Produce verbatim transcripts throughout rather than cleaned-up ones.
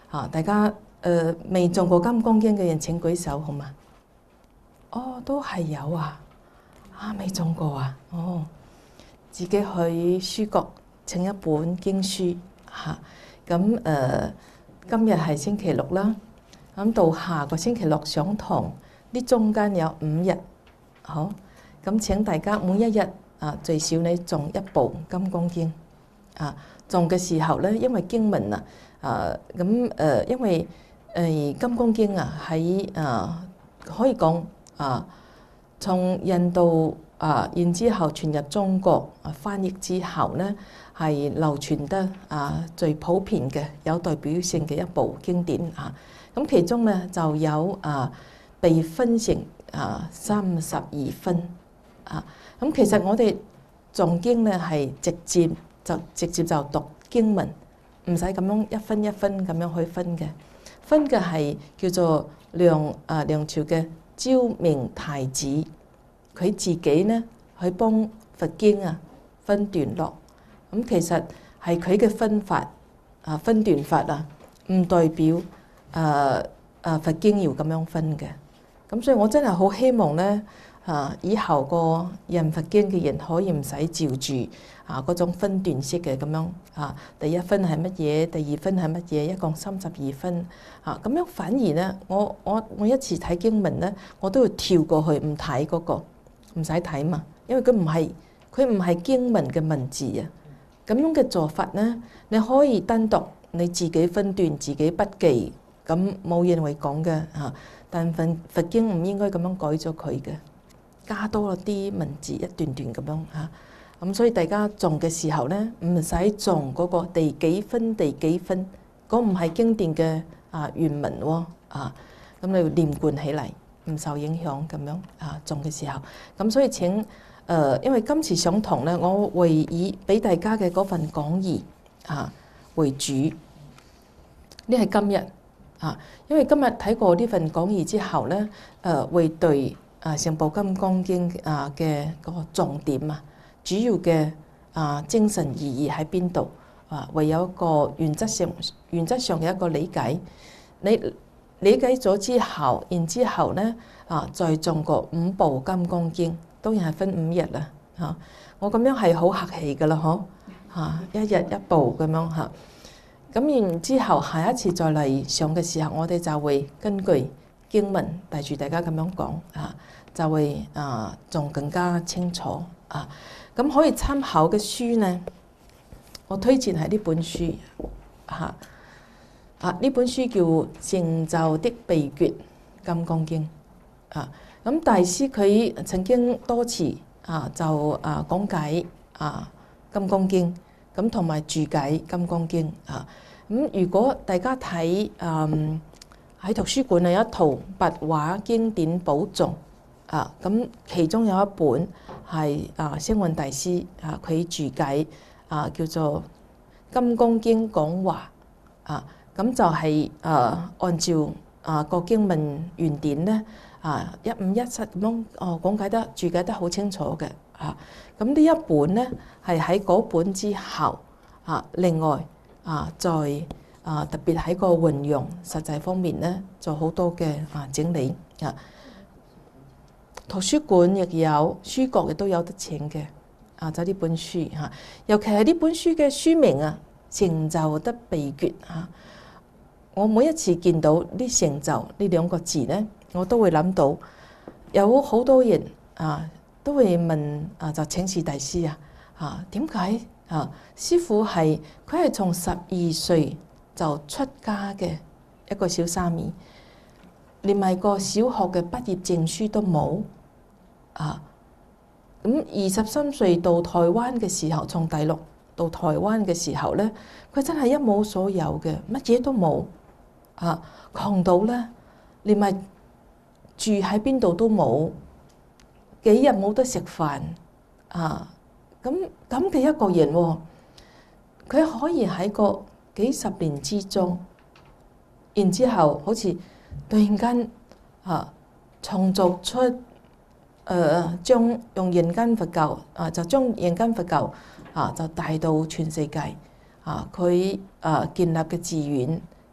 啊，大家誒未誦過《金剛經》嘅人請舉手好嗎？哦，都係有啊，啊未誦過啊，哦，自己去書局請一本經書嚇，咁、啊、誒、呃、今日係星期六啦，咁到下個星期六上堂，呢中間有五日，好，咁請大家每一日啊最少你誦一部《金剛經》啊，誦嘅時候咧，因為經文啊，啊咁誒，因為誒《金剛經》啊喺啊可以講啊，從印度啊，然之後傳入中國啊，翻譯之後咧，係流傳得啊最普遍嘅、有代表性嘅一部經典啊。咁其中咧就有啊被分成啊三十二分啊。咁其實我哋誦經咧係直接就直接就讀經文，唔使咁樣一分一分咁樣去分嘅。分嘅係叫做梁啊梁朝嘅昭明太子，佢自己咧去幫佛經啊分段落。咁其實係佢嘅分法啊分段法啊，唔代表啊啊佛經要咁樣分嘅。咁所以我真係好希望咧啊，以後個印佛經嘅人可以唔使照住啊嗰種分段式嘅咁樣啊，第一分係乜嘢，第二分係乜嘢，一共三十二分啊，咁樣反而咧，我我我一次睇經文咧，我都會跳過去唔睇嗰個，唔使睇嘛，因為佢唔係佢唔係經文嘅文字啊。咁樣嘅做法咧，你可以單獨你自己分段自己筆記，咁冇人會講嘅嚇。但佛佛經唔應該咁樣改咗佢嘅，加多咗啲文字一段段咁樣嚇。咁所以大家誦嘅時候咧，唔使誦嗰個第幾分第幾分，嗰唔係經典嘅啊原文喎啊。咁你要連貫起嚟，唔受影響咁樣啊誦嘅時候。咁所以請。誒、呃，因為今次上堂咧，我會以俾大家嘅嗰份講義啊為主。呢係今日啊，因為今日睇過呢份講義之後咧，誒、呃、會對啊成部《金剛經》啊嘅嗰個重點啊，主要嘅啊精神意義喺邊度啊，會有一個原則上原則上嘅一個理解。你理解咗之後，然之後咧啊，再誦過五部《金剛經》。當然係分五日啦，嚇！我咁樣係好客氣噶啦，嗬嚇，一日一部咁樣嚇。咁然之後，下一次再嚟上嘅時候，我哋就會根據經文帶住大家咁樣講嚇，就會啊仲更加清楚啊。咁可以參考嘅書呢，我推薦係呢本書嚇啊！呢本書叫《成就的秘訣金剛經》啊。咁大師佢曾經多次啊就啊講解啊《金剛經》，咁同埋注解《金剛經》啊。咁如果大家睇誒喺圖書館有一套白話經典寶藏啊，咁其中有一本係啊星雲大師啊佢注解啊叫做《金剛經講話》啊，咁就係誒按照啊個經文原典咧。啊，一五一七咁樣哦，講解得注解得好清楚嘅啊。咁呢一本咧係喺嗰本之後啊，另外啊再啊特別喺個運用實際方面咧做好多嘅啊整理啊。圖書館亦有，書局亦都有得請嘅啊。就呢本書嚇，尤其係呢本書嘅書名啊，成就的秘訣嚇。我每一次見到呢成就呢兩個字咧，我都會諗到有好多人啊，都會問啊，就請示大師啊，啊點解啊？師父係佢係從十二歲就出家嘅一個小沙彌，連埋個小學嘅畢業證書都冇啊。咁二十三歲到台灣嘅時候，從大陸到台灣嘅時候咧，佢真係一無所有嘅，乜嘢都冇啊，窮到咧連埋住喺邊度都冇，幾日冇得食飯啊！咁咁嘅一個人喎，佢可以喺個幾十年之中，然之後好似突然間啊創造出誒、呃、將用人間佛教啊，就將人間佛教啊就帶到全世界啊！佢啊建立嘅寺院，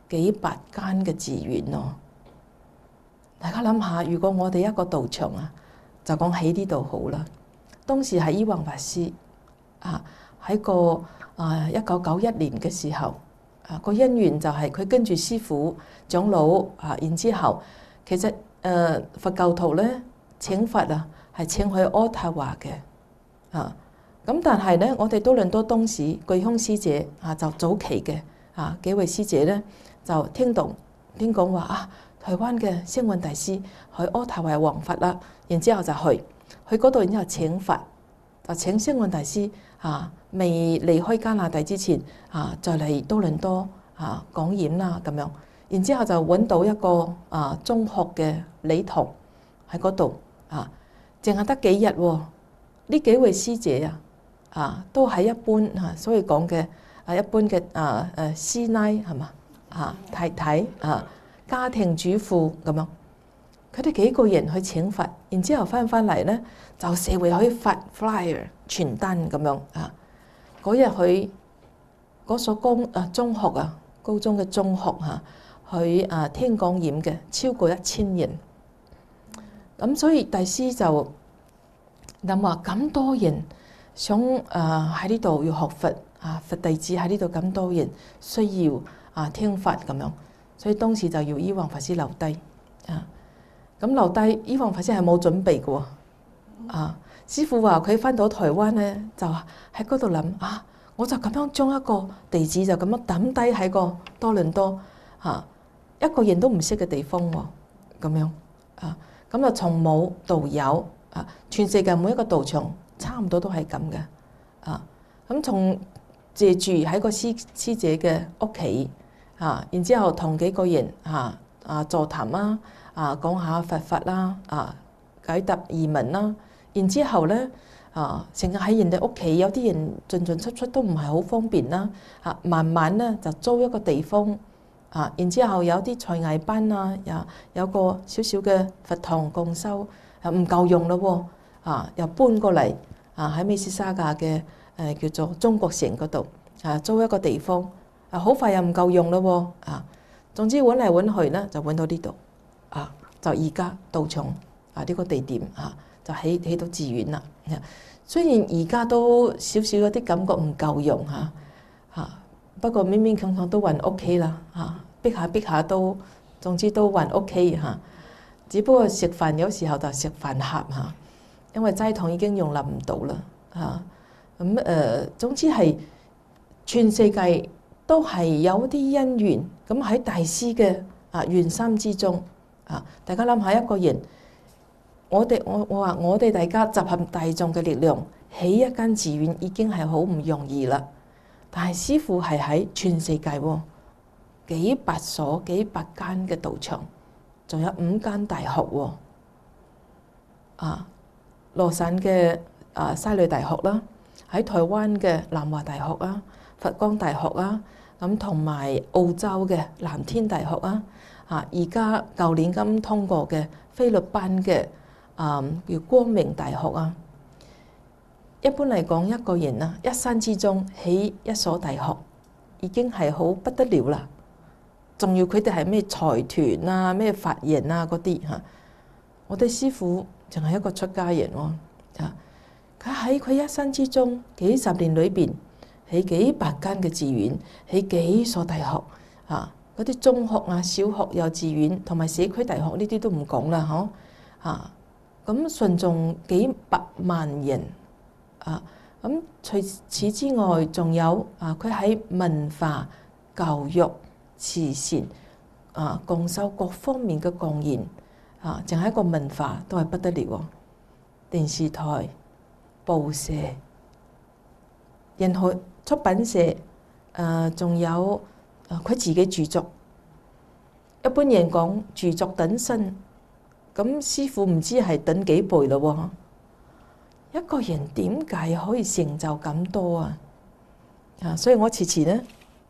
幾百間嘅寺院咯。大家諗下，如果我哋一個道場啊，就講喺呢度好啦。當時係依宏法師啊，喺個啊一九九一年嘅時候啊，個因緣就係佢跟住師父長老啊，然之後其實誒、呃、佛教徒咧請佛啊係請去渥太華嘅啊。咁但係咧，我哋多倫多當時貴空師姐啊，就早期嘅啊幾位師姐咧，就聽到聽講話啊，台灣嘅星雲大師去渥太華弘法啦，然之後就去去嗰度，然之後請佛，就請星雲大師啊，未離開加拿大之前啊，就嚟多倫多啊講演啦咁樣，然之後就揾到一個啊中學嘅禮堂喺嗰度啊，淨係得幾日喎？呢幾位師姐啊〜啊，都係一般嚇，所以講嘅啊，一般嘅啊誒師奶係嘛啊太太啊家庭主婦咁樣，佢哋幾個人去請佛，然之後翻翻嚟咧就社會可以發 flyer 傳單咁樣啊。嗰日佢嗰所高啊中學啊高中嘅中學嚇，佢啊聽講演嘅超過一千人，咁所以大師就諗話咁多人。想誒喺呢度要學佛啊，佛弟子喺呢度咁多人需要啊聽法咁樣，所以當時就要依宏法師留低啊。咁留低依宏法師係冇準備嘅喎啊。師父話佢翻到台灣咧，就喺嗰度諗啊，我就咁樣將一個弟子就咁樣抌低喺個多倫多啊一個人都唔識嘅地方喎，咁樣啊，咁就從冇到有啊，全世界每一個道場。差唔多都係咁嘅，啊，咁從借住喺個師師姐嘅屋企，啊，然之後同幾個人啊啊座談啦，啊講下佛法啦，啊解答疑問啦，然之後咧啊成日喺人哋屋企，有啲人進進出出都唔係好方便啦，啊慢慢咧就租一個地方，啊，然之後有啲才藝班啊，有有個少少嘅佛堂共修，又唔夠用咯喎。啊！又搬過嚟啊！喺美斯沙加嘅誒叫做中國城嗰度啊，租一個地方啊，好快又唔夠用咯喎啊！總之揾嚟揾去咧，就揾到呢度啊，就而家道場啊呢個地點啊，就起起到寺院啦。雖然而家都少少有啲感覺唔夠用嚇嚇，不過勉勉強強都還 OK 啦嚇，逼下逼下都總之都還 OK 嚇。只不過食飯有時候就食飯盒嚇。因為齋堂已經容納唔到啦，嚇咁誒。總之係全世界都係有啲因緣，咁喺大師嘅啊緣心之中啊，大家諗下一個人，我哋我我話我哋大家集合大眾嘅力量起一間寺院已經係好唔容易啦。但係師父係喺全世界喎，幾百所幾百間嘅道場，仲有五間大學喎，啊！羅省嘅啊西女大學啦，喺台灣嘅南華大學啊、佛光大學啊，咁同埋澳洲嘅藍天大學啊，啊而家舊年啱通過嘅菲律賓嘅啊叫光明大學啊。一般嚟講，一個人啊一生之中起一所大學已經係好不得了啦。仲要佢哋係咩財團啊、咩法人啊嗰啲嚇，我哋師父。淨係一個出家人喎，啊！佢喺佢一生之中幾十年裏邊起幾百間嘅寺院，起幾所大學，啊！嗰啲中學啊、小學、幼稚園同埋社區大學呢啲都唔講啦，嗬，啊！咁信眾幾百萬人，啊！咁除此之外，仲有啊，佢喺文化、教育、慈善啊、共修各方面嘅貢獻。啊！淨係一個文化都係不得了喎，電視台、報社、任何出版社，誒、呃、仲有誒佢自己著作。一般人講著作等身，咁師父唔知係等幾倍咯喎。一個人點解可以成就咁多啊？啊！所以我遲遲咧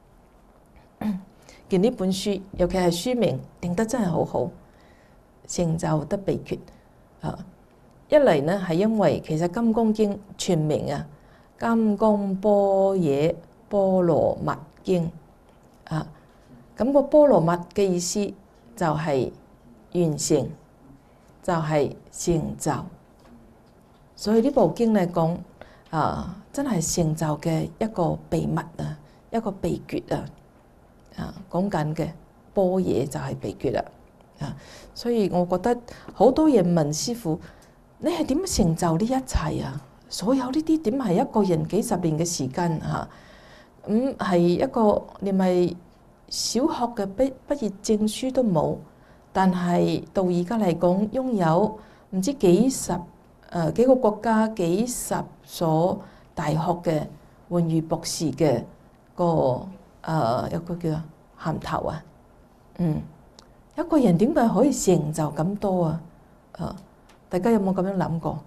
見呢本書，尤其係書名定得真係好好。成就得秘訣啊！一嚟呢係因為其實《金剛經》全名啊，《金剛般若波羅蜜經》啊， 咁個波羅蜜嘅意思就係完成，就係成就。所以呢部經嚟講啊，真係成就嘅一個秘密啊，一個秘訣啊。啊，講緊嘅般若就係秘訣啦。啊，所以我覺得好多人問師父，你係點成就呢一切啊？所有呢啲點係一個人幾十年嘅時間嚇？咁係一個你咪小學嘅畢畢業證書都冇，但係到而家嚟講擁有唔知幾十誒幾個國家幾十所大學嘅榮譽博士嘅個誒有個叫銜頭啊，嗯，一個人點解可以成就咁多啊？誒，大家有冇咁樣諗過？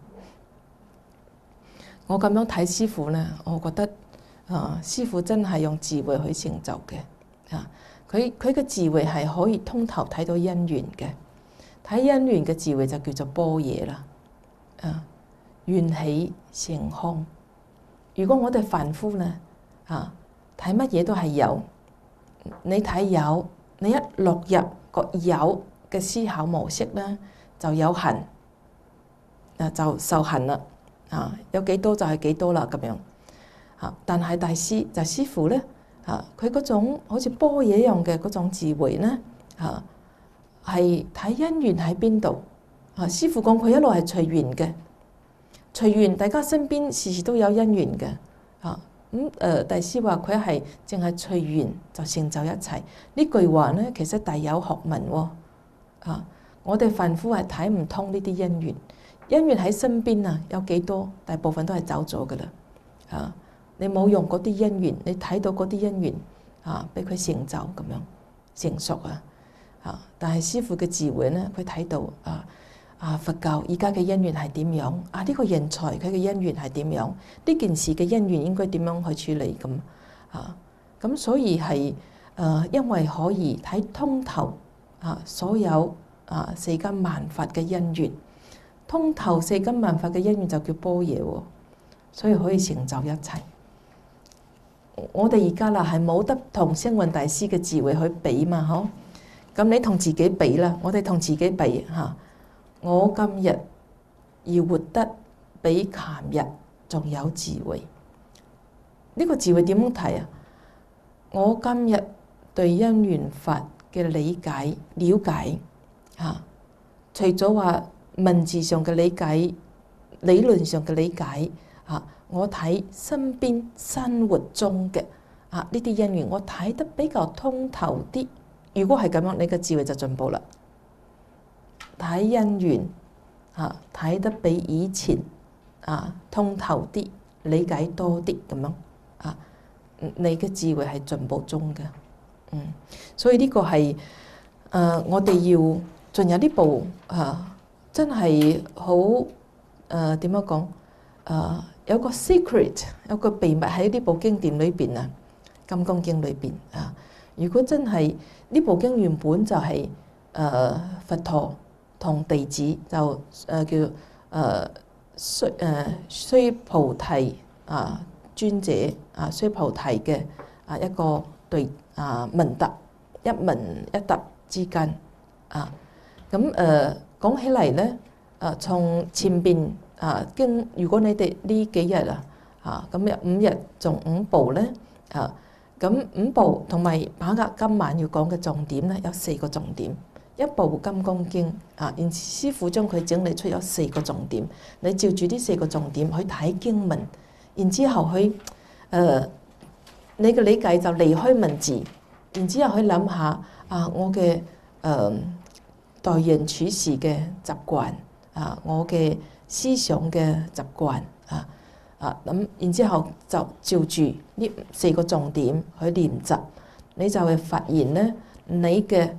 我咁樣睇師父咧，我覺得啊，師父真係用智慧去成就嘅。啊，佢佢嘅智慧係可以通透睇到因緣嘅，睇因緣嘅智慧就叫做般若啦。啊，緣起成空。如果我哋凡夫咧，啊，睇乜嘢都係有，你睇有，你一落入個有嘅思考模式咧，就有痕，啊就受痕啦。啊，有幾多就係幾多啦咁樣。啊，但係大師就師父咧，啊，佢嗰種好似般若一樣嘅嗰種智慧咧，啊，係睇因緣喺邊度。啊，師父講佢一路係隨緣嘅，隨緣大家身邊時時都有因緣嘅。啊，咁誒大師話佢係淨係隨緣就成就一切。呢句話咧其實大有學問喎。啊，我哋凡夫係睇唔通呢啲因緣。因緣喺身邊啊，有幾多？大部分都係走咗噶啦。啊，你冇用嗰啲因緣，你睇到嗰啲因緣啊，俾佢成就咁樣成熟啊。啊，但係師父嘅智慧咧，佢睇到啊啊佛教而家嘅因緣係點樣啊？呢個人才佢嘅因緣係點樣？呢件事嘅因緣應該點樣去處理咁啊？咁所以係誒，因為可以睇通透啊，所有啊世間萬法嘅因緣。通透世間萬法嘅因緣就叫般若喎，所以可以成就一切。我哋而家啦係冇得同星雲大師嘅智慧去比嘛，嗬？咁你同自己比啦，我哋同自己比嚇。我今日要活得比琴日仲有智慧，呢個智慧點樣睇啊？我今日對因緣法嘅理解、了解嚇，除咗話文字上嘅理解、理論上嘅理解啊，我睇身邊生活中嘅啊呢啲因緣，我睇得比較通透啲。如果係咁樣，你嘅智慧就進步啦。睇因緣啊，睇得比以前啊通透啲，理解多啲咁樣啊，你嘅智慧係進步中嘅。嗯，所以呢個係誒我哋要進入呢步啊。真係好誒點樣講？誒、呃、有個 secret， 有個秘密喺呢部經典裏邊啊，《金剛經》裏邊啊。如果真係呢部經原本就係、是、誒、呃、佛陀同弟子就誒、呃、叫誒須誒須菩提啊尊者啊須菩提嘅啊一個對啊問答一問一答之間啊咁誒。呃講起嚟咧，誒從前邊啊經，如果你哋呢幾日啊，啊咁日五日仲五部咧，啊咁五部同埋把握今晚要講嘅重點咧，有四個重點。一部《金剛經》啊，然師父將佢整理出有四個重點，你照住呢四個重點去睇經文，然之後去誒你嘅理解就離開文字，然之後去諗下啊我嘅誒。待人處事嘅習慣啊，我嘅思想嘅習慣啊啊咁，然之後就照住呢四個重點去練習，你就會發現咧，你嘅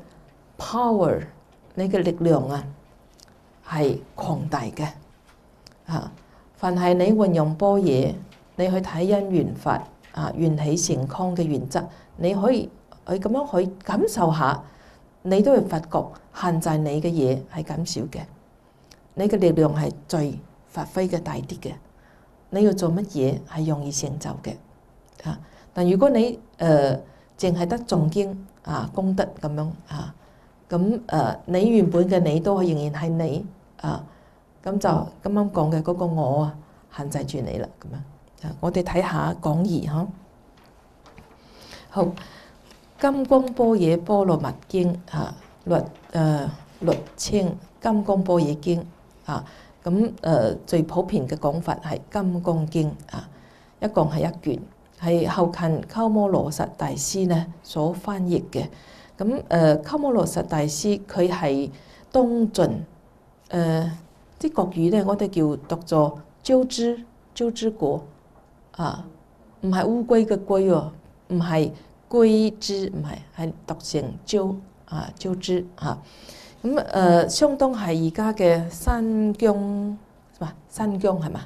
power， 你嘅力量啊係強大嘅啊！凡係你運用般若，你去睇因緣法啊，緣起成空嘅原則，你可以去咁樣去感受下。你都會發覺限制你嘅嘢係減少嘅，你嘅力量係最發揮嘅大啲嘅。你要做乜嘢係容易成就嘅啊？但如果你誒淨係得誦經啊功德咁樣啊。咁誒，你原本嘅你都仍然係你啊，咁就啱啱講嘅嗰個我啊，限制住你啦咁樣。啊，我哋睇下講義嚇。好，《金剛般若波羅蜜經》啊，律誒律稱《金剛般若經》啊。咁誒最普遍嘅講法係《金剛經》啊，一共係一卷，係後近鳩摩羅什大師呢所翻譯嘅。咁誒鳩摩羅什大師佢係東晉誒啲國語咧，我哋叫讀作鳩支鳩支國啊，唔係烏龜嘅龜喎，唔係龜支，唔係係讀成鳩啊鳩支嚇。咁誒、呃、相當係而家嘅新疆，係嘛？新疆係嘛？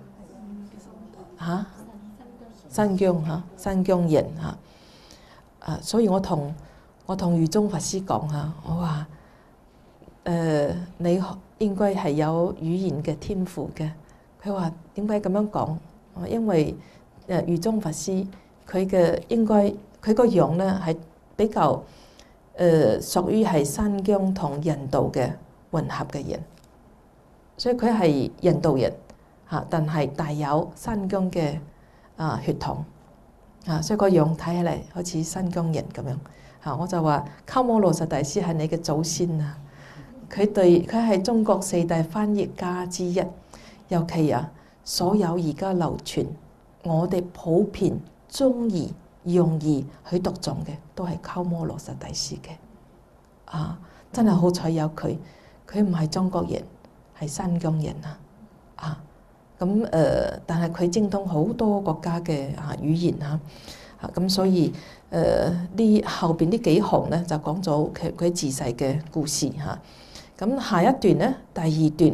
嚇？新疆嚇，新疆人嚇。啊，所以我同我同瑜宗法師講嚇，我話誒、呃、你應該係有語言嘅天賦嘅。佢話點解咁樣講？因為誒瑜宗法師佢嘅應該佢個樣咧係比較誒、呃、屬於係新疆同印度嘅混合嘅人，所以佢係印度人嚇，但係帶有新疆嘅啊血統啊，所以個樣睇起嚟好似新疆人咁樣嚇。我就話鳩摩羅什大師係你嘅祖先啊！佢對佢係中國四大翻譯家之一，尤其啊，所有而家流傳我哋普遍中意容易去讀誦嘅，都係鳩摩羅什大師嘅啊！真係好彩有佢，佢唔係中國人，係新疆人啊！啊咁誒、呃，但係佢精通好多國家嘅啊語言啊！啊咁，所以誒呢、呃、後邊呢幾行咧就講咗佢佢自細嘅故事嚇。咁、啊、下一段咧，第二段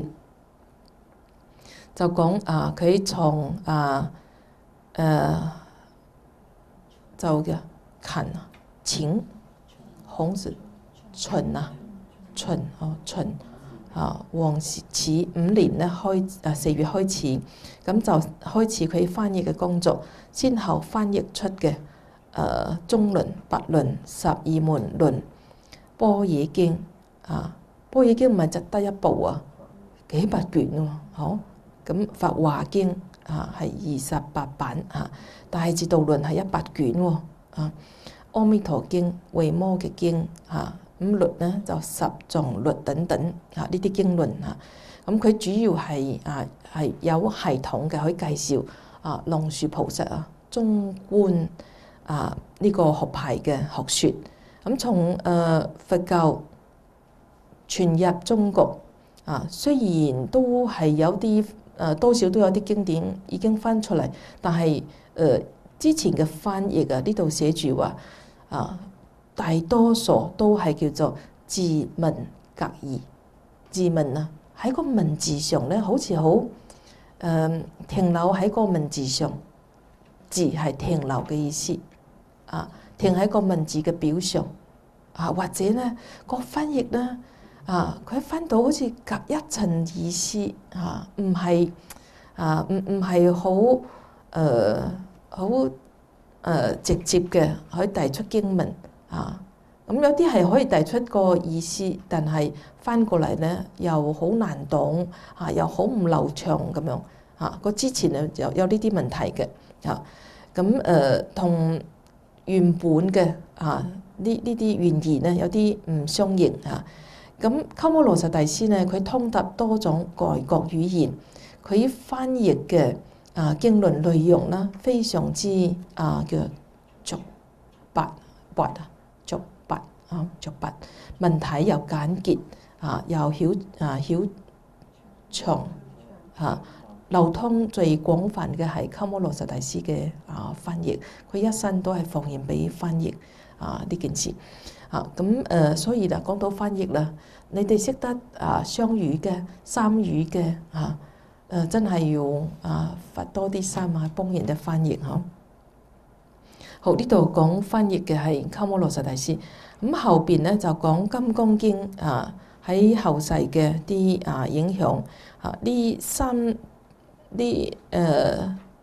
就講啊，佢從啊誒。呃就嘅秦啊、秦、孔子、秦啊、秦哦秦啊，王始五年咧開啊四月開始，咁就開始佢翻譯嘅工作，先後翻譯出嘅誒、呃、中論、百論、十二門論、般若經啊，般若經唔係只得一部啊，幾百卷喎，好咁法華經。啊，係二十八版啊！大智度論係一百卷喎啊！阿彌陀經、維摩嘅經啊，咁律咧就十藏律等等啊，呢啲經論啊，咁佢主要係啊係有系統嘅，可以介紹啊龍樹菩薩啊中觀啊呢個學派嘅學説。咁從誒佛教傳入中國啊，雖然都係有啲。誒多少都有啲經典已經翻出嚟，但係誒、呃、之前嘅翻譯啊，呢度寫住話啊，大多數都係叫做字文格義。字文啊，喺個文字上咧，好似好誒停留喺個文字上，字係停留嘅意思啊，停喺個文字嘅表上啊，或者咧個翻譯咧。啊！佢翻到好似隔一層意思嚇，唔係啊，唔唔係好誒好誒直接嘅，可以遞出經文啊。咁有啲係可以遞出個意思，但係翻過嚟咧又好難懂啊，又好唔流暢咁樣啊。個之前啊有有呢啲問題嘅啊。咁誒同原本嘅啊呢呢啲原意咧有啲唔相應啊。咁鳩摩羅什大師咧，佢通達多種外國語言，佢翻譯嘅啊經論內容啦，非常之啊叫竹白白啊竹白啊竹白，文體又簡潔啊，又曉啊曉長啊，流通最廣泛嘅係鳩摩羅什大師嘅啊翻譯，佢一生都係奉獻俾翻譯啊呢件事。啊，咁誒，所以啦，講到翻譯啦，你哋識得啊雙語嘅、三語嘅啊，誒真係要啊發多啲心啊，幫人哋翻譯嗬。好，呢度講翻譯嘅係鳩摩羅什大師，咁後邊咧就講《金剛經》啊喺後世嘅啲啊影響啊，呢三呢誒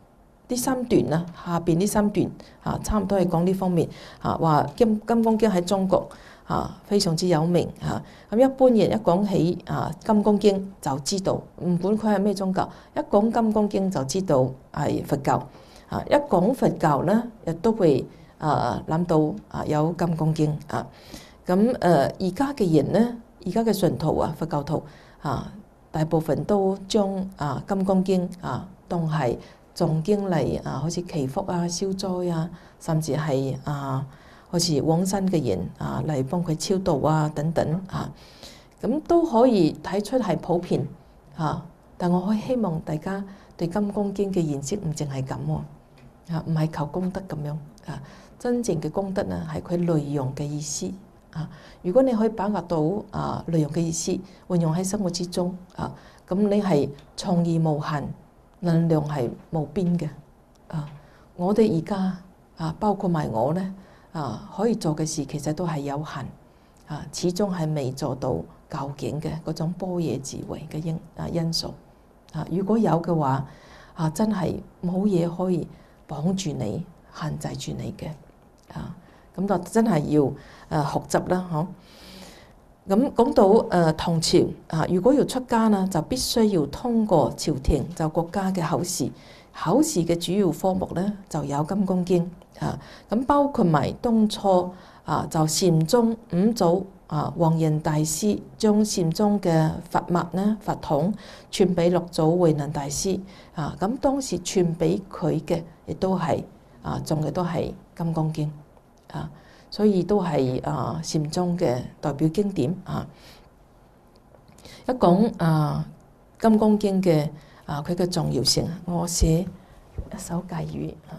呢三段啦，下邊呢三段啊，差唔多係講呢方面啊，話金金剛經喺中國啊非常之有名嚇。咁、啊、一般人一講起啊金剛經就知道，唔管佢係咩宗教，一講金剛經就知道係佛教。啊，一講佛教咧，亦都會啊諗到啊有金剛經啊。咁誒而家嘅人咧，而家嘅信徒啊，佛教徒啊，大部分都將啊金剛經啊當係誦經嚟啊，好似祈福啊、消災啊，甚至係啊，好似往生嘅人啊嚟幫佢超度啊等等啊，咁都可以睇出係普遍啊。但我可以希望大家對金剛經嘅認識唔淨係咁喎，啊唔係求功德咁樣啊，真正嘅功德咧係佢內容嘅意思啊。如果你可以把握到啊內容嘅意思，運用喺生活之中啊，咁你係創意無限。能量係無邊嘅啊！我哋而家啊，包括埋我咧啊，可以做嘅事其實都係有限啊，始終係未做到究竟嘅嗰種般若智慧嘅因啊因素啊。如果有嘅話啊，真係冇嘢可以綁住你、限制住你嘅啊。咁就真係要誒學習啦，嗬。咁講到誒唐朝啊，如果要出家呢，就必須要通過朝廷就國家嘅考試。考試嘅主要科目咧就有《金剛經》啊，咁包括埋當初啊就禪宗五祖啊弘忍大師將禪宗嘅佛脈咧佛統傳俾六祖慧能大師啊，咁當時傳俾佢嘅亦都係啊，仲嘅都係《金剛經》啊。所以都係啊禪宗嘅代表經典啊。一講啊《金剛經》嘅啊佢嘅重要性，我寫一首偈語啊。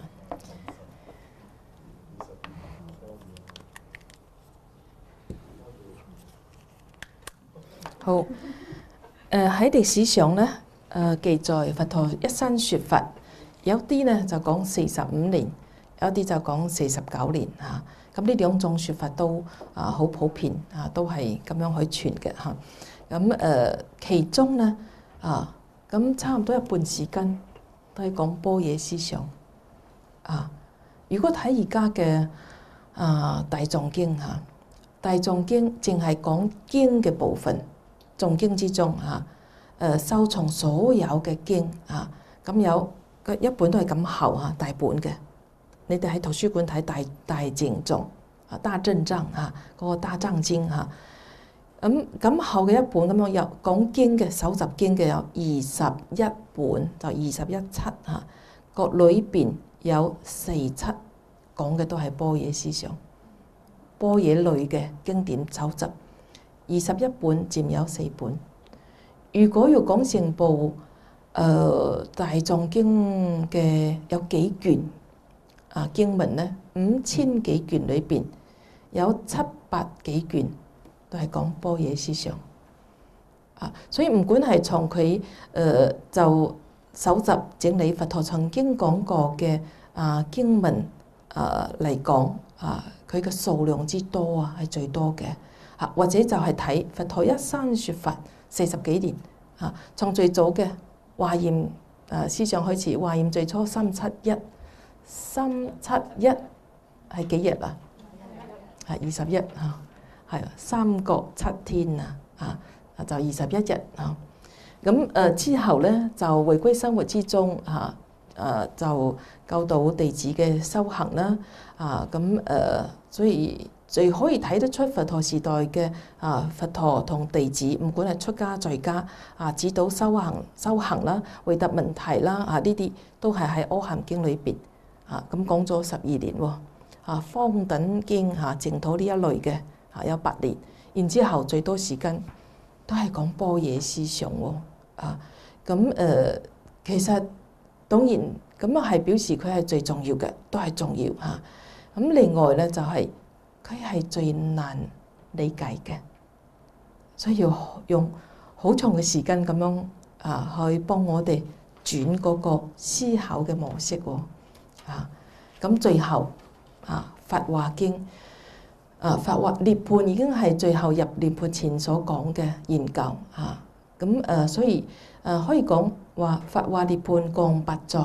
好，誒喺歷史上咧誒記載佛陀一生説法，有啲咧就講四十五年，有啲就講四十九年嚇。咁呢兩種説法都啊好普遍啊，都係咁樣去傳嘅嚇。咁、啊、誒其中咧啊，咁差唔多一半時間都係講般若思想啊。如果睇而家嘅啊大藏經嚇，大藏經淨係講經嘅部分，藏經之中嚇誒收藏所有嘅經啊，咁有一本都係咁厚嚇大本嘅。你哋喺圖書館睇大大淨藏啊，大正藏啊，嗰個大藏經啊，咁咁厚嘅一本咁樣有講經嘅搜集經嘅有二十一本，就二十一冊啊，個裏邊有四冊講嘅都係般若思想、般若類嘅經典搜集，二十一本佔有四本。如果要講成部誒、呃、大藏經嘅有幾卷？啊經文咧五千幾卷裏邊有七百幾卷都係講般若思想啊，所以唔管係從佢誒就搜集整理佛陀曾經講過嘅啊經文啊嚟講啊，佢嘅數量之多啊係最多嘅啊，或者就係睇佛陀一生説法四十幾年啊，從最早嘅華嚴啊思想開始，華嚴最初三七一。三七一係幾日啊？係二十一嚇，係三國七天啊，啊就二十一日啊。咁誒之後咧就回歸生活之中嚇，誒就教導弟子嘅修行啦。啊咁誒，所以最可以睇得出佛陀時代嘅啊佛陀同弟子，唔管係出家在家啊，指導修行修行啦，回答問題啦啊，呢啲都係喺《阿含經》裏邊。啊，咁講咗十二年喎，啊方等經嚇淨土呢一類嘅嚇有八年，然之後最多時間都係講般若思想喎，啊咁誒其實當然咁啊係表示佢係最重要嘅，都係重要嚇。咁另外咧就係佢係最難理解嘅，所以要用好長嘅時間咁樣啊去幫我哋轉嗰個思考嘅模式喎。啊，咁最後啊，《法華經》啊，《法華涅槃》已經係最後入涅槃前所講嘅研究啊。咁誒，所以誒可以講話《法華涅槃降八載》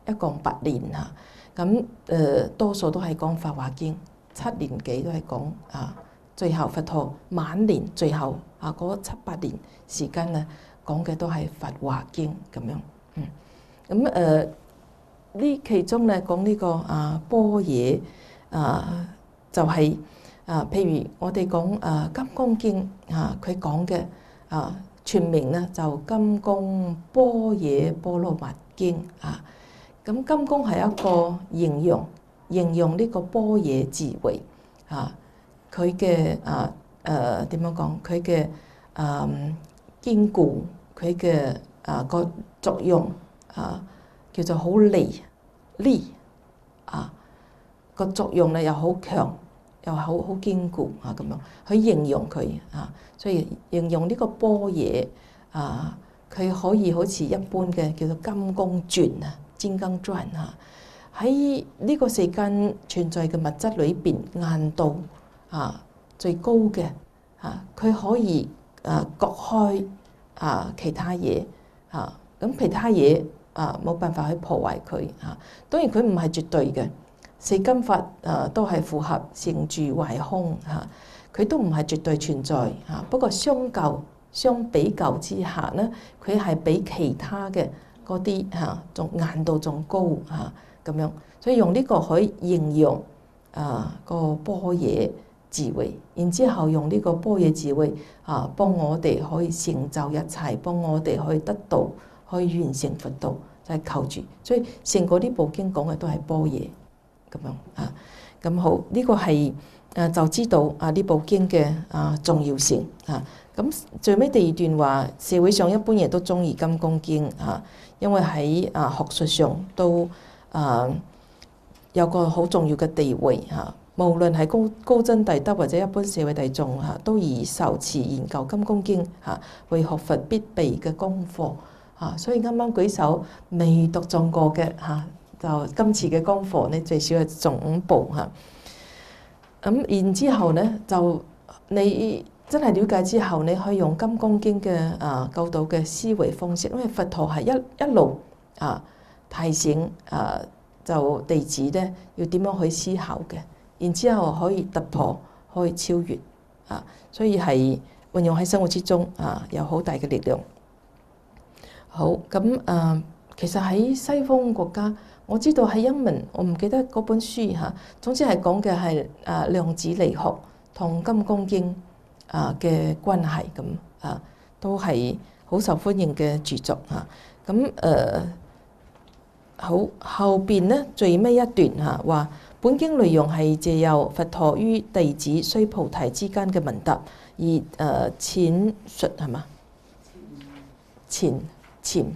一共八年嚇。咁誒多數都係講法華經，七年幾都係講啊。最後佛陀晚年最後啊嗰七八年時間咧，講嘅都係法華經咁樣。嗯，咁誒呢其中咧講呢個啊般若啊，就係、是、啊譬如我哋講啊金剛經啊，佢講嘅啊全名咧就金剛般若波羅蜜經啊。咁金剛係一個形容，形容呢個般若智慧啊。佢嘅啊誒點樣講？佢嘅啊堅固，佢嘅啊個作用啊叫做好利利啊，個作用咧又好強，又好好堅固啊咁樣去形容佢啊。所以形容呢個般若啊，佢可以好似一般嘅叫做金剛鑽啊，金剛鑽啊。喺呢個世間存在嘅物質裏邊，硬度啊，最高嘅啊，佢可以啊割開啊其他嘢啊，咁其他嘢啊冇辦法去破壞佢啊。當然佢唔係絕對嘅，四金法啊都係符合成住壞空嚇，佢、啊、都唔係絕對存在嚇、啊。不過相較相比較之下咧，佢係比其他嘅嗰啲嚇仲硬度仲高嚇咁、啊、樣，所以用呢個可以形容啊、個般若智慧，然之後用呢個般若智慧啊，幫我哋可以成就一切，幫我哋可以得到，可以完成佛道，就係、是、求住。所以成個呢部經講嘅都係般若咁樣啊。咁好，呢、這個係誒就知道啊呢部經嘅啊重要性啊。咁最尾第二段話，社會上一般人都中意金剛經啊，因為喺啊學術上都啊有個好重要嘅地位嚇。無論係高高僧大德或者一般社會大眾嚇，都以受持研究金剛經嚇為學佛必備嘅功課嚇。所以啱啱舉手未讀誦過嘅嚇，就今次嘅功課呢，最少係誦五部嚇。咁然之後呢，就你真係了解之後，你可以用金剛經嘅啊教導嘅思維方式，因為佛陀係一一路啊提醒啊就弟子咧要點樣去思考嘅。然之後可以突破，可以超越啊，所以係運用喺生活之中啊，有好大嘅力量。好咁啊，其實喺西方國家，我知道喺英文，我唔記得嗰本書嚇、啊。總之係講嘅係啊量子力學同金剛經啊嘅關係咁啊，都係好受歡迎嘅著作嚇。咁、啊、誒、啊、好後邊咧最尾一段嚇話。啊本經內容係借由佛陀於弟子須菩提之間嘅問答而誒闡述係嘛？闡闡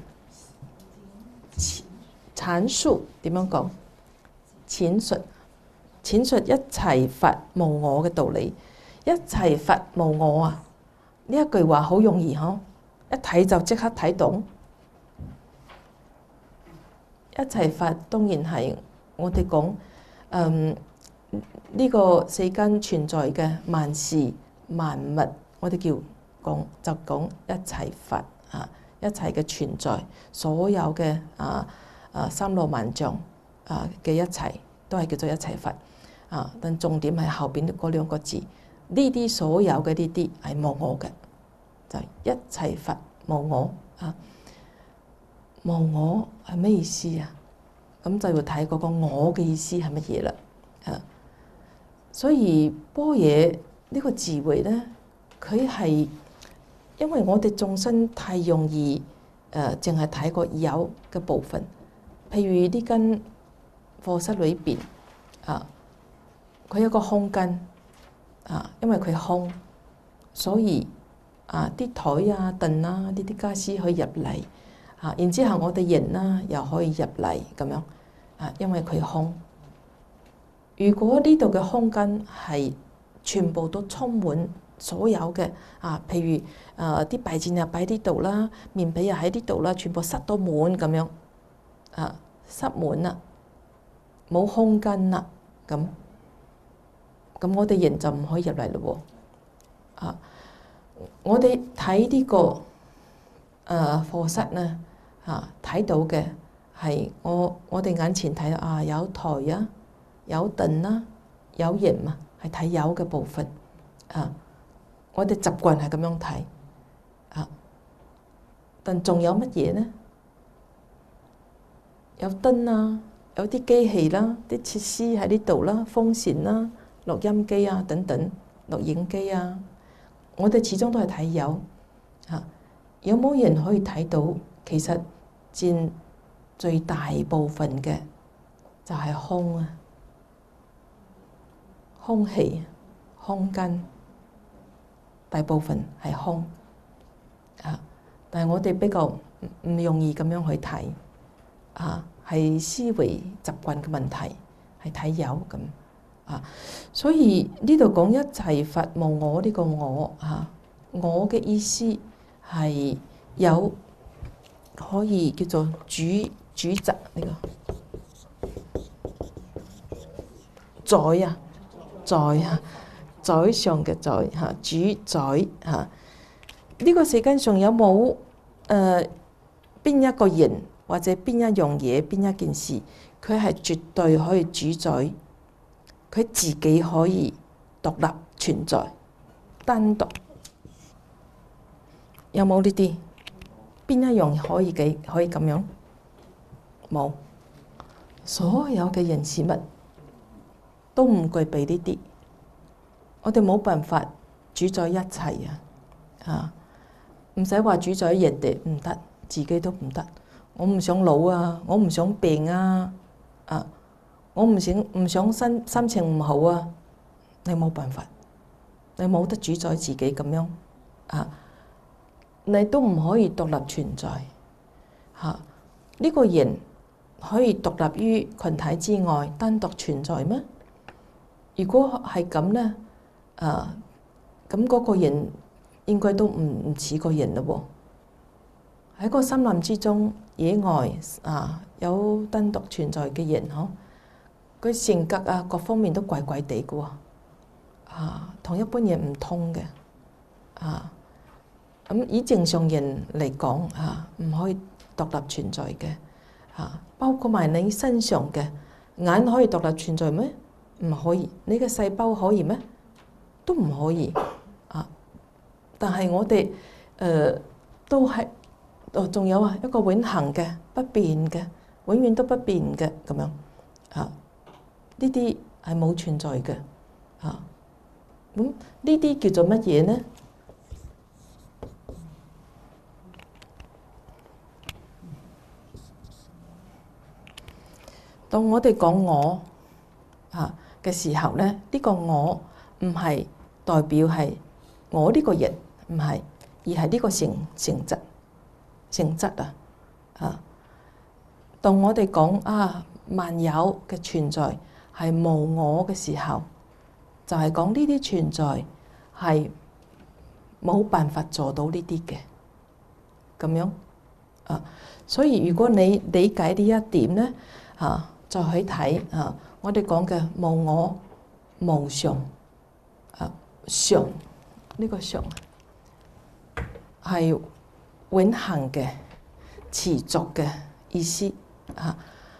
闡述點樣講？闡述闡述一切佛無我嘅道理，一切佛無我啊！呢一句話好容易嗬，一睇就即刻睇懂。一切佛當然係我哋講。嗯，呢、這個世間存在嘅萬事萬物，我哋叫講就講一切佛啊，一切嘅存在，所有嘅啊啊三羅萬象啊嘅一切都係叫做一切佛啊。但重點係後邊嗰兩個字，呢啲所有嘅呢啲係無我嘅，就係、是、一切佛無我啊。無我係咩意思啊？咁就要睇嗰個我嘅意思係乜嘢啦，啊！所以般若呢個智慧咧，佢係因為我哋眾生太容易誒，淨係睇個有嘅部分。譬如呢間課室裏邊啊，佢有個空間啊，因為佢空，所以啊啲台啊凳啊呢啲家私可以入嚟。啊！然之後我哋人啦又可以入嚟咁樣啊，因為佢空。如果呢度嘅空間係全部都充滿所有嘅啊，譬如啊啲擺件又擺呢度啦，棉被又喺呢度啦，全部塞到滿咁樣啊，塞滿啦，冇空間啦，咁咁我哋人就唔可以入嚟咯喎啊！我哋睇呢個誒課室咧。啊！睇到嘅係我我哋眼前睇啊，有台啊，有凳啦，有形啊，係睇有嘅部分啊。我哋習慣係咁樣睇啊，但仲有乜嘢呢？有燈啊，有啲機器啦，啲設施喺呢度啦，風扇啦、錄音機啊等等，錄影機啊，我哋始終都係睇有啊。有冇人可以睇到？其實佔最大部分嘅就係空啊，空氣、空間，大部分係空啊。但係我哋比較唔容易咁樣去睇啊，係思維習慣嘅問題，係睇有咁啊。所以呢度講一切法無我呢個我啊，我嘅意思係有可以叫做主主責呢個宰啊，宰啊，宰相嘅宰嚇，主宰嚇。呢個世間上有冇誒邊一個人或者邊一樣嘢、邊一件事，佢係絕對可以主宰，佢自己可以獨立存在、單獨？有冇呢啲？邊一樣可以嘅可以咁樣？冇，所有嘅人事物都唔具備呢啲。我哋冇辦法主宰一切啊！啊，唔使話主宰人哋唔得，自己都唔得。我唔想老啊，我唔想病啊，啊，我唔想唔想心心情唔好啊，你冇辦法，你冇得主宰自己咁樣啊！你都唔可以獨立存在嚇。呢、這個人可以獨立於群體之外，單獨存在咩？如果係咁咧，啊，咁嗰個人應該都唔唔似個人咯喎。喺個森林之中、野外啊，有單獨存在嘅人嗬，佢性格啊各方面都怪怪地嘅喎，啊，同一般人唔通嘅，啊。咁以正常人嚟講嚇，唔可以獨立存在嘅嚇，包括埋你身上嘅眼可以獨立存在咩？唔可以。你嘅細胞可以咩？都唔可以啊。但係我哋誒、呃、都係，哦，仲有啊，一個永恆嘅、不變嘅、永遠都不變嘅咁樣啊。呢啲係冇存在嘅啊。咁呢啲叫做乜嘢呢？當我哋講我啊嘅時候咧，呢、這個我唔係代表係我呢個人，唔係，而係呢個性性質性質啊啊！當我哋講啊萬有嘅存在係無我嘅時候，就係講呢啲存在係冇辦法做到呢啲嘅咁樣啊。所以如果你理解呢一點咧啊，再去睇啊，我哋講嘅無我無常啊，常呢個常係永恆嘅、持續嘅意思啊。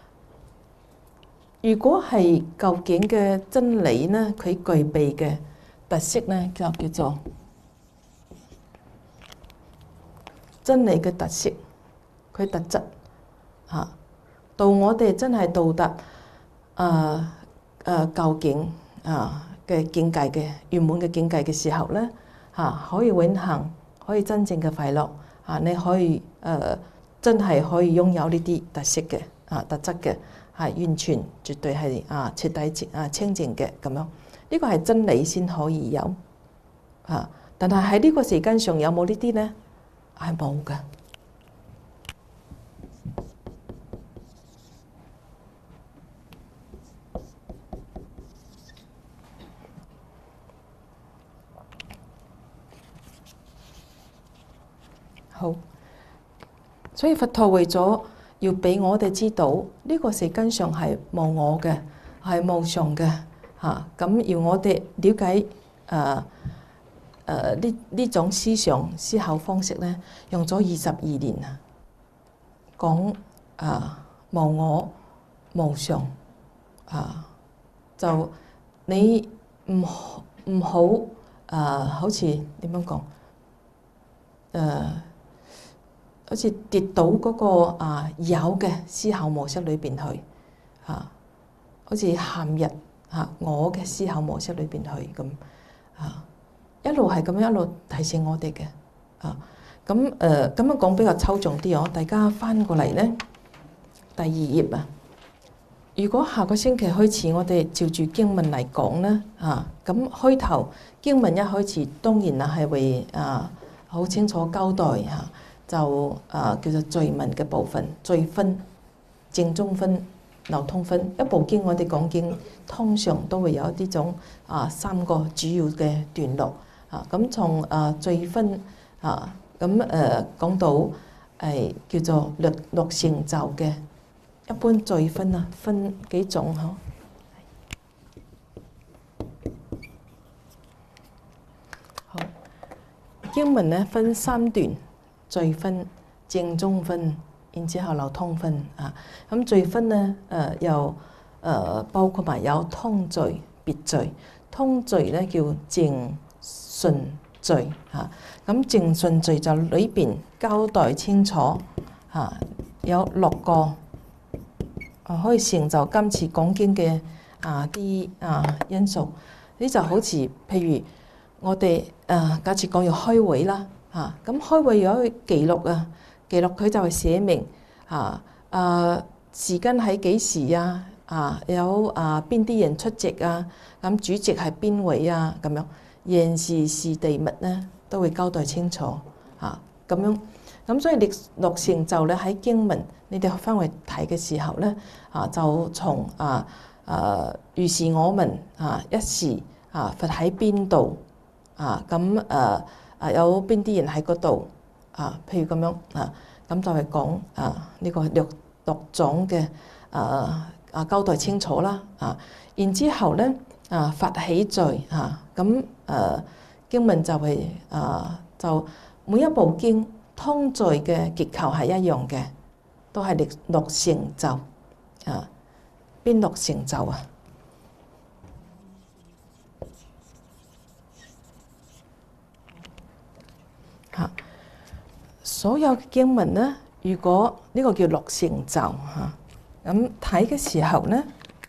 如果係究竟嘅真理呢，佢具備嘅特色呢，就叫做真理嘅特色，佢特質啊。到我哋真係到達誒誒究竟啊嘅境界嘅圓滿嘅境界嘅時候咧，嚇可以永恆，可以真正嘅快樂啊！你可以誒、呃、真係可以擁有呢啲特色嘅啊特質嘅，係完全絕對係啊徹底啊清淨嘅咁樣。呢個係真理先可以有啊，但係喺呢個時間上有冇呢啲咧？係冇嘅。好，所以佛陀為咗要俾我哋知道呢個世間上係無我嘅，係無常嘅嚇。咁要我哋了解誒誒呢呢種思想思考方式咧，用咗二十二年啊，講誒無我無常啊，就你唔唔好啊，好似點樣講？誒、啊，好似跌到嗰個啊有嘅思考模式裏邊去啊，好似陷入啊我嘅思考模式裏邊去咁啊，一路係咁樣一路提醒我哋嘅啊。咁誒咁樣講比較抽象啲哦，大家翻過嚟咧，第二頁啊。如果下個星期開始，我哋照住經文嚟講咧，啊，咁開頭經文一開始當然啊係為啊好清楚交代嚇，就啊叫做罪文嘅部分，罪分、正宗分、流通分。一部經我哋講經，通常都會有呢種啊三個主要嘅段落啊。咁從啊罪分啊，咁誒講到係叫做六六成就嘅。一般罪分啊，分幾種嗬？好，經文咧分三段，罪分、正宗分，然之後流通分啊。咁罪分咧，誒又誒包括埋有通罪、別罪。通罪咧叫正順罪嚇，咁正順罪就裏邊交代清楚嚇，有六個。可以成就今次講經嘅啊啲啊因素，呢就好似譬如我哋誒假設講要開會啦嚇，咁開會有去記錄啊，記錄佢就係寫明啊啊時間喺幾時啊啊有啊邊啲人出席啊，咁主席係邊位啊咁樣，人事時地物咧都會交代清楚嚇咁樣。咁所以六六成就咧喺經文，你哋翻去睇嘅時候咧，啊就從啊啊如是我聞啊一時啊佛喺邊度啊咁誒啊有邊啲人喺嗰度啊？譬如咁樣啊，咁就係講啊呢個六六種嘅啊啊交代清楚啦啊。然之後咧啊佛起罪啊，咁誒經文就係啊就每一部經。通罪嘅結構係一樣嘅，都係六六成就啊。邊六成就啊？嚇！所有經文咧，如果呢個叫六成就嚇，咁睇嘅時候咧，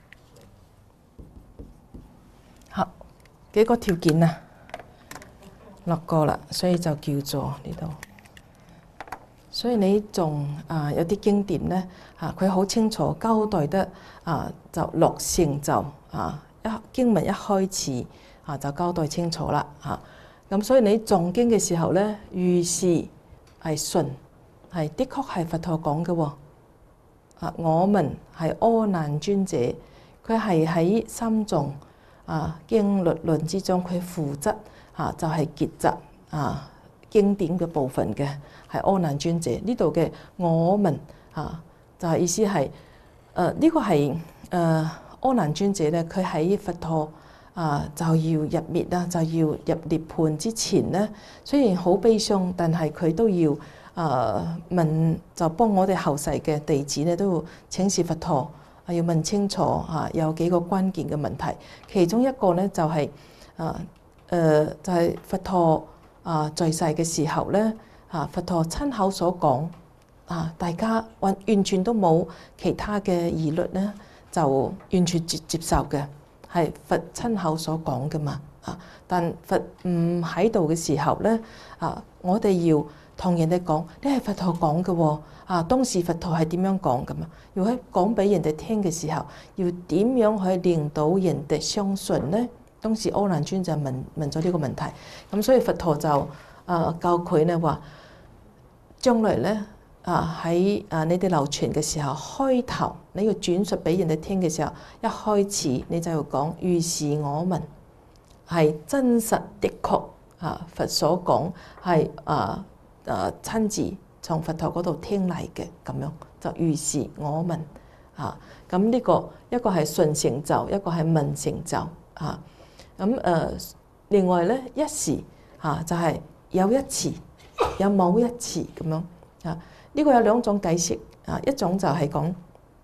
嚇幾個條件啊？六個啦，所以就叫做呢度。所以你仲啊有啲經典咧嚇，佢好清楚交代得啊，就六成就啊一經文一開始啊就交代清楚啦嚇。咁所以你誦經嘅時候咧，如是係順係的確係佛陀講嘅喎。啊，我聞係阿難尊者，佢係喺三藏啊經律論之中，佢負責啊就係結集啊經典嘅部分嘅。係阿難尊者呢度嘅我聞嚇，就係意思係誒呢個係誒、呃、阿難尊者咧，佢喺佛陀啊、呃、就要入滅啦，就要入涅槃之前咧，雖然好悲傷，但係佢都要誒、呃、問，就幫我哋後世嘅弟子咧，都要請示佛陀，啊要問清楚嚇、啊，有幾個關鍵嘅問題，其中一個咧就係誒誒就係、是、佛陀啊在世嘅時候咧。啊！佛陀親口所講啊，大家完完全都冇其他嘅疑慮咧，就完全接接受嘅，係佛親口所講嘅嘛啊！但佛唔喺度嘅時候咧啊，我哋要同人哋講，呢係佛陀講嘅喎啊！當時佛陀係點樣講咁啊？要喺講俾人哋聽嘅時候，要點樣去令到人哋相信咧？當時阿難尊就問問咗呢個問題，咁所以佛陀就啊教佢咧話。將來咧啊喺啊你哋流傳嘅時候，開頭你要轉述俾人哋聽嘅時候，一開始你就要講如是我聞，係真實的確啊佛所講係啊啊親自從佛陀嗰度聽嚟嘅咁樣，就如是我聞啊。咁呢個一個係順成就，一個係聞成就啊。咁誒另外咧一時啊就係有一詞。有某一詞咁樣啊？呢個有兩種解釋啊，一種就係講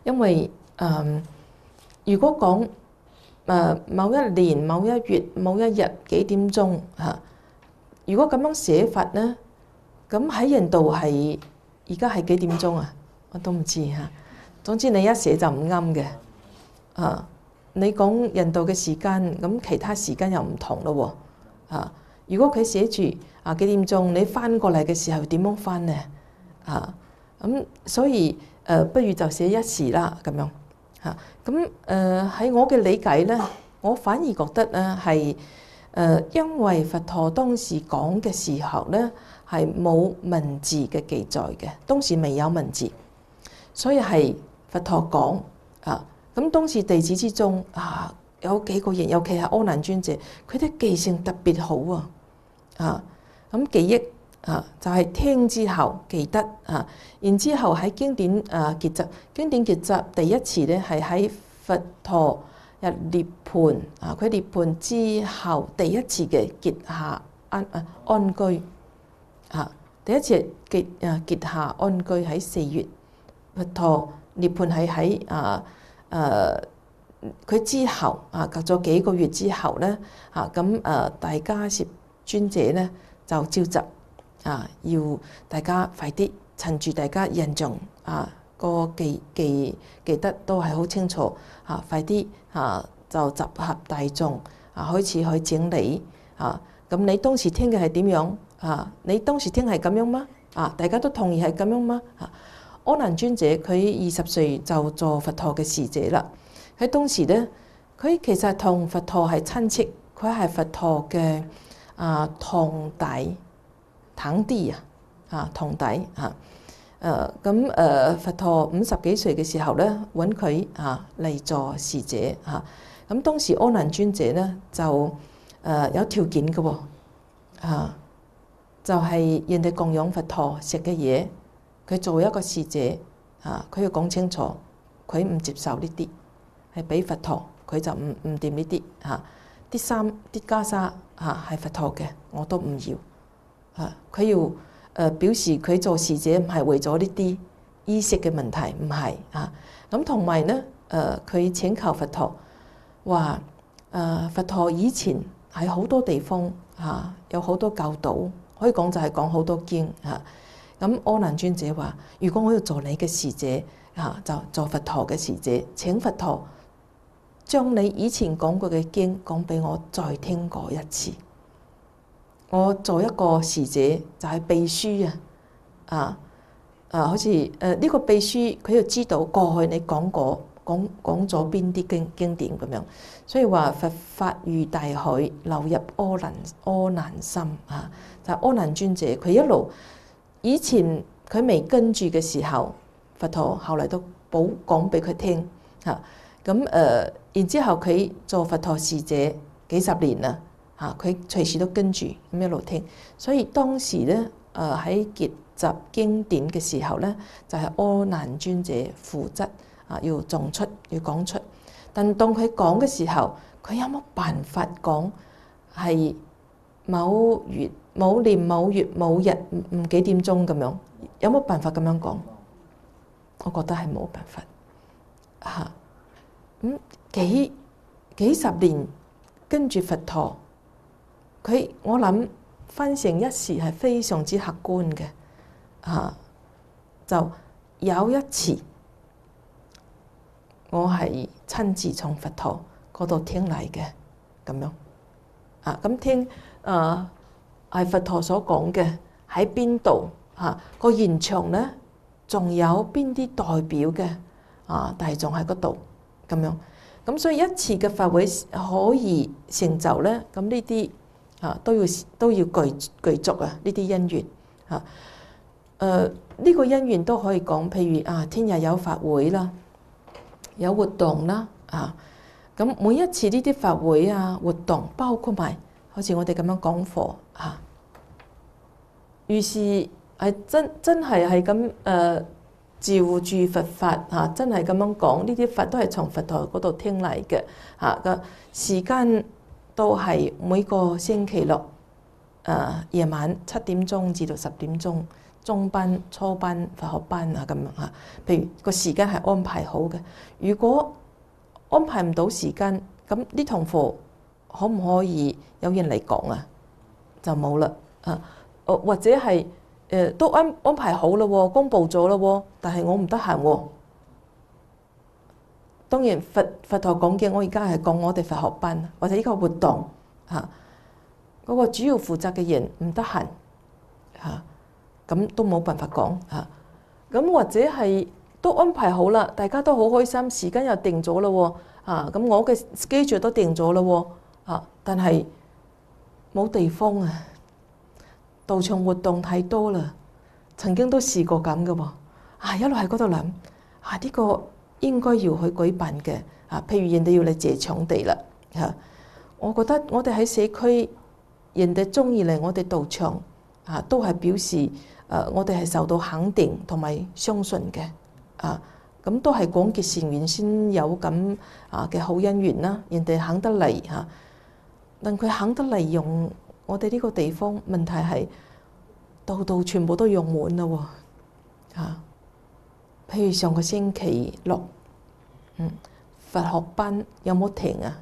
因為誒、呃，如果講誒、呃、某一年、某一月、某一日幾點鐘嚇、啊，如果咁樣寫法咧，咁喺印度係而家係幾點鐘啊？我都唔知嚇。總之你一寫就唔啱嘅啊！你講印度嘅時間，咁其他時間又唔同咯喎啊！如果佢寫住啊幾點鐘，你翻過嚟嘅時候點樣翻呢？啊咁，所以誒、呃，不如就寫一時啦咁樣嚇。咁誒喺我嘅理解咧，我反而覺得咧係誒，因為佛陀當時講嘅時候咧係冇文字嘅記載嘅，當時未有文字，所以係佛陀講啊。咁當時弟子之中啊，有幾個人，尤其係阿難尊者，佢啲記性特別好啊！啊，咁記憶啊，就係、是、聽之後記得啊，然之後喺經典啊結集，經典結集第一次咧係喺佛陀入涅槃啊，佢涅槃之後第一次嘅結下安啊安居啊，第一次結啊結下安居喺四月，佛陀涅槃係喺啊。誒佢、呃、之後啊，隔咗幾個月之後咧，啊咁誒，大迦葉尊者咧就召集啊，要大家快啲趁住大家印象啊個記記記得都係好清楚啊，快啲啊就集合大眾啊，開始去整理啊。咁你當時聽嘅係點樣啊？你當時聽係咁樣嗎？啊，大家都同意係咁樣嗎？啊？阿難尊者佢二十歲就做佛陀嘅侍者啦。喺當時咧，佢其實同佛陀係親戚，佢係佛陀嘅啊堂弟堂弟啊，啊堂弟啊。誒咁誒，佛陀五十幾歲嘅時候咧，揾佢啊嚟做侍者嚇。咁、啊、當時阿難尊者咧就誒、啊、有條件嘅喎，啊就係、是、人哋供養佛陀食嘅嘢。佢做一個侍者啊，佢要講清楚，佢唔接受呢啲，係俾佛陀，佢就唔唔掂呢啲嚇。啲衫啲袈裟嚇係佛陀嘅，我都唔要啊。佢要誒、呃、表示佢做侍者唔係為咗呢啲衣食嘅問題，唔係啊。咁同埋咧誒，佢、呃、請求佛陀話誒、呃，佛陀以前喺好多地方嚇、啊、有好多教導，可以講就係講好多經嚇。啊咁阿難尊者話：如果我要做你嘅侍者，啊，就做佛陀嘅侍者。請佛陀將你以前講過嘅經講俾我再聽過一次。我做一個侍者就係秘書啊，啊啊，好似誒呢個秘書佢要知道過去你講過講講咗邊啲經經典咁樣，所以話佛法如大海流入阿難阿難心啊，就係、阿難尊者佢一路。以前佢未跟住嘅時候，佛陀後嚟都補講俾佢聽嚇。咁、啊、誒、呃，然之後佢做佛陀侍者幾十年啦嚇，佢、啊、隨時都跟住咁一路聽。所以當時咧誒喺結集經典嘅時候咧，就係、是、阿難尊者負責啊，要誦出要講出。但當佢講嘅時候，佢有乜辦法講係某月？某年某月某日唔唔幾點鐘咁樣，有冇辦法咁樣講？我覺得係冇辦法嚇。咁、啊、幾幾十年跟住佛陀，佢我諗分成一時係非常之客觀嘅嚇。就有一次，我係親自從佛陀嗰度聽嚟嘅咁樣啊。咁聽啊。係佛陀所講嘅喺邊度嚇個現場咧，仲有邊啲代表嘅啊大眾喺嗰度咁樣，咁所以一次嘅法會可以成就咧，咁呢啲啊都要都要具具足啊呢啲因緣嚇。誒、啊、呢、這個因緣都可以講，譬如啊聽日有法會啦，有活動啦啊，咁每一次呢啲法會啊活動，包括埋好似我哋咁樣講課嚇。於是係真真係係咁誒照住佛法嚇，真係咁樣講，呢啲法都係從佛陀嗰度聽嚟嘅嚇。個時間都係每個星期六誒夜晚七點鐘至到十點鐘中班、初班、佛學班啊咁樣嚇。譬如個時間係安排好嘅，如果安排唔到時間，咁呢堂課可唔可以有人嚟講啊？就冇啦啊！或者係誒、呃、都安安排好啦喎，公佈咗啦喎，但係我唔得閒喎。當然佛佛陀講嘅，我而家係講我哋佛學班或者呢個活動嚇，嗰、啊嗰個主要負責嘅人唔得閒嚇，咁、啊、都冇辦法講嚇。咁、啊、或者係都安排好啦，大家都好開心，時間又定咗啦喎啊！咁我嘅 schedule 都定咗啦喎啊，但係冇地方啊，道場活動太多啦，曾經都試過咁嘅喎啊，一路喺嗰度諗啊，呢、呢個應該要去舉辦嘅啊，譬如人哋要嚟借場地啦嚇，我覺得我哋喺社區，人哋中意嚟我哋道場啊，都係表示誒、啊、我哋係受到肯定同埋相信嘅啊，咁都係廣結善緣先有咁啊嘅好姻緣啦，人哋肯得嚟嚇，但佢肯得嚟用我哋呢個地方，問題係度度全部都用滿啦喎嚇。譬如上個星期六，嗯，佛學班有冇停啊？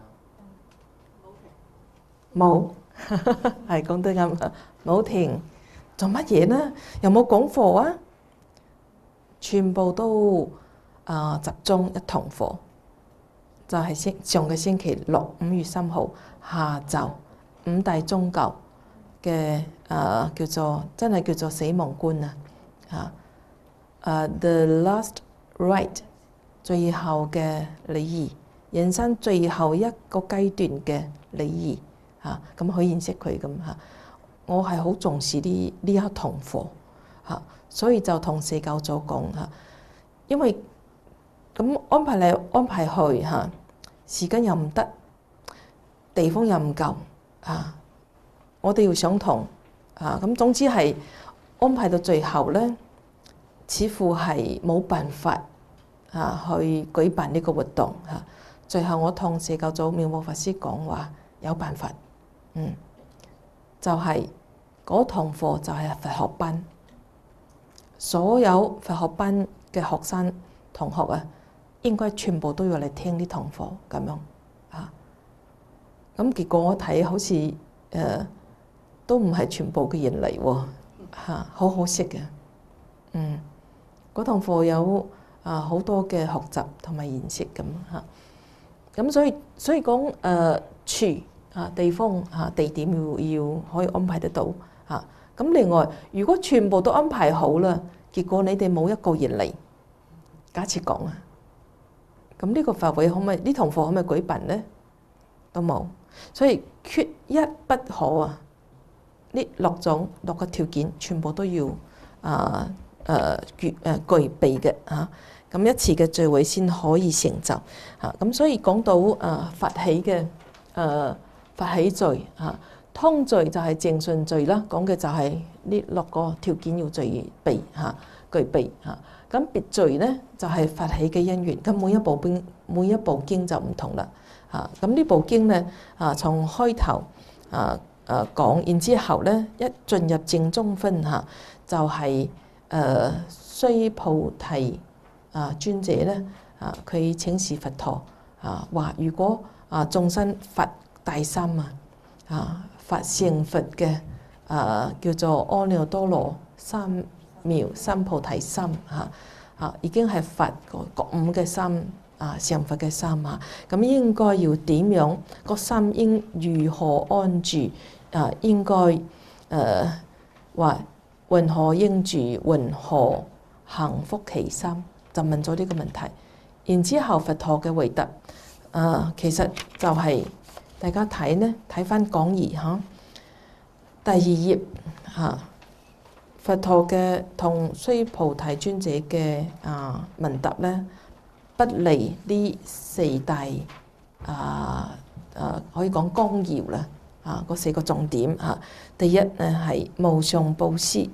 冇，係講得啱，冇停。做乜嘢呢？有冇講課啊？全部都啊、呃、集中一堂課，就係、是、星上個星期六五月三號下晝五大宗教嘅啊、呃、叫做真係叫做死亡觀啊嚇。Uh, the last rite 最後嘅禮儀，人生最後一個階段嘅禮儀嚇，咁、啊、可以認識佢咁嚇。我係好重視呢呢一堂課嚇、啊，所以就同社教組講嚇，因為咁安排嚟安排去嚇、啊，時間又唔得，地方又唔夠嚇，我哋要上堂嚇，咁、啊、總之係安排到最後咧。似乎係冇辦法啊去舉辦呢個活動嚇。最後我同社教組妙無法師講話，有辦法，嗯，就係嗰堂課就係佛學班，所有佛學班嘅學生同學啊，應該全部都要嚟聽呢堂課咁樣啊。咁結果我睇好似誒、呃、都唔係全部嘅人嚟喎嚇，好可惜嘅，嗯。嗰堂課有啊好多嘅學習同埋認識咁嚇，咁所以所以講誒處啊地方嚇地點要要可以安排得到嚇。咁另外如果全部都安排好啦，結果你哋冇一個人嚟，假設講啊，咁呢個法會可唔可以呢堂課可唔可以舉辦咧？都冇，所以缺一不可啊！呢六種六個條件全部都要啊。誒具誒具備嘅嚇，咁一次嘅聚會先可以成就嚇，咁所以講到誒發起嘅誒發起序嚇，通序就係正信序啦，講嘅就係呢六個條件要具備嚇，具備嚇。咁別序咧就係發起嘅因緣，咁每一部經每一部經就唔同啦嚇。咁呢部經咧啊，從開頭啊誒講，然之後咧一進入正中分嚇，就係、是。誒須菩提啊尊者咧啊，佢請示佛陀啊，話如果啊眾生發大心啊啊發成佛嘅啊叫做阿耨多羅三藐三菩提心嚇啊，已經係發覺悟嘅心啊成佛嘅心啊，咁應該要點樣？個心應如何安住啊？應該誒話。呃云何應住？云何行伏其心？就問咗呢個問題。然之後佛陀嘅回答，啊，其實就係、是、大家睇呢，睇翻講義嚇，第二頁嚇、啊，佛陀嘅同須菩提尊者嘅啊問答咧，不離呢四大啊啊，可以講綱要啦，啊，嗰四個重點嚇、啊。第一咧係無上布施。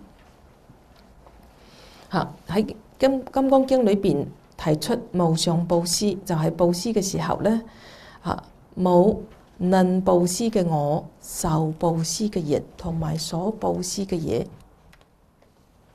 嚇喺《金金剛經》裏邊提出無上布施，就係、是、布施嘅時候咧嚇，冇能布施嘅我、受布施嘅人同埋所布施嘅嘢，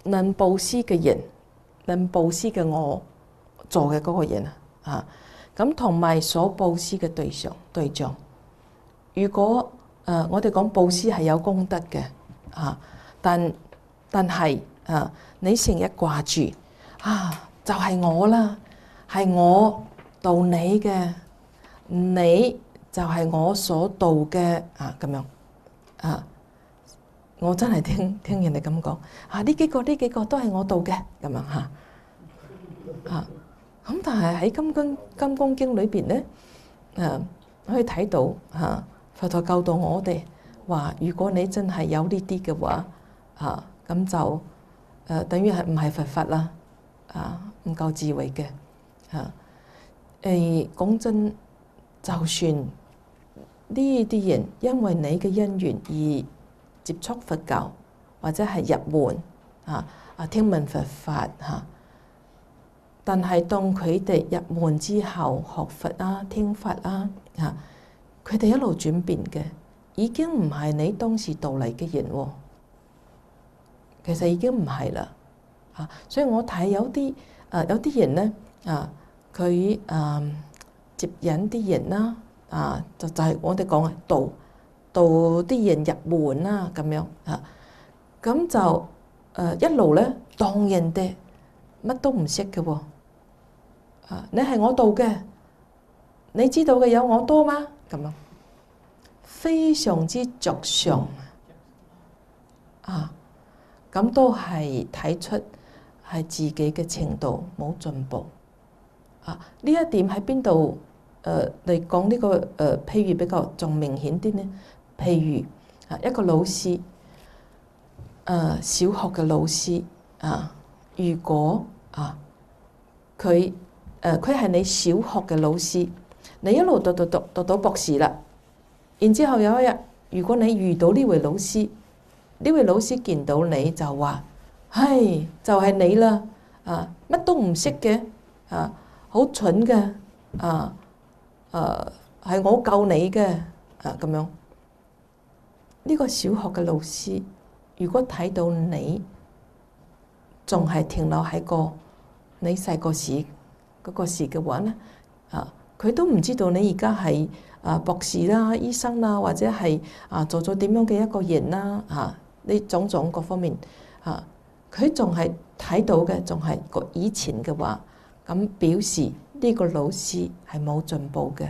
能布施嘅人，能布施嘅我做嘅嗰個人啊，啊，咁同埋所布施嘅對象對象。如果誒、呃、我哋講布施係有功德嘅，啊，但但係啊，你成日掛住啊，就係我啦，係我度你嘅，你就係我所度嘅啊，咁樣啊。我真係聽聽人哋咁講啊！呢幾個呢幾個都係我度嘅咁樣嚇啊！咁但係喺《金剛金剛經》裏邊咧，誒可以睇到嚇佛陀教導我哋話：如果你真係有呢啲嘅話啊，咁就誒等於係唔係佛法啦啊，唔夠智慧嘅嚇。誒講真，就算呢啲人因為你嘅因緣而接觸佛教或者係入門啊啊聽聞佛法嚇，但係當佢哋入門之後學佛啊聽法啊嚇，佢哋一路轉變嘅，已經唔係你當時度嚟嘅人喎，其實已經唔係啦啊！所以我睇有啲誒有啲人咧啊，佢誒接引啲人啦啊，就就係我哋講嘅道。到啲人入門啦，咁樣啊，咁就誒一路咧當人哋乜都唔識嘅喎，啊，你係我度嘅，你知道嘅有我多嗎？咁樣非常之着相啊，咁都係睇出係自己嘅程度冇進步啊。呢一點喺邊度誒嚟講呢個誒譬如比較仲明顯啲呢？譬如啊，一個老師，誒、呃、小學嘅老師啊，如果啊佢誒佢係你小學嘅老師，你一路讀讀讀讀到博士啦，然之後有一日，如果你遇到呢位老師，呢位老師見到你就話：唉，就係、是、你啦，啊乜都唔識嘅，啊好蠢嘅，啊誒係我救你嘅，啊咁樣。呢個小學嘅老師，如果睇到你仲係停留喺個你細個時嗰個時嘅話咧，啊，佢都唔知道你而家係啊博士啦、醫生啦，或者係啊做咗點樣嘅一個人啦，啊呢種種各方面啊，佢仲係睇到嘅，仲係個以前嘅話，咁表示呢個老師係冇進步嘅，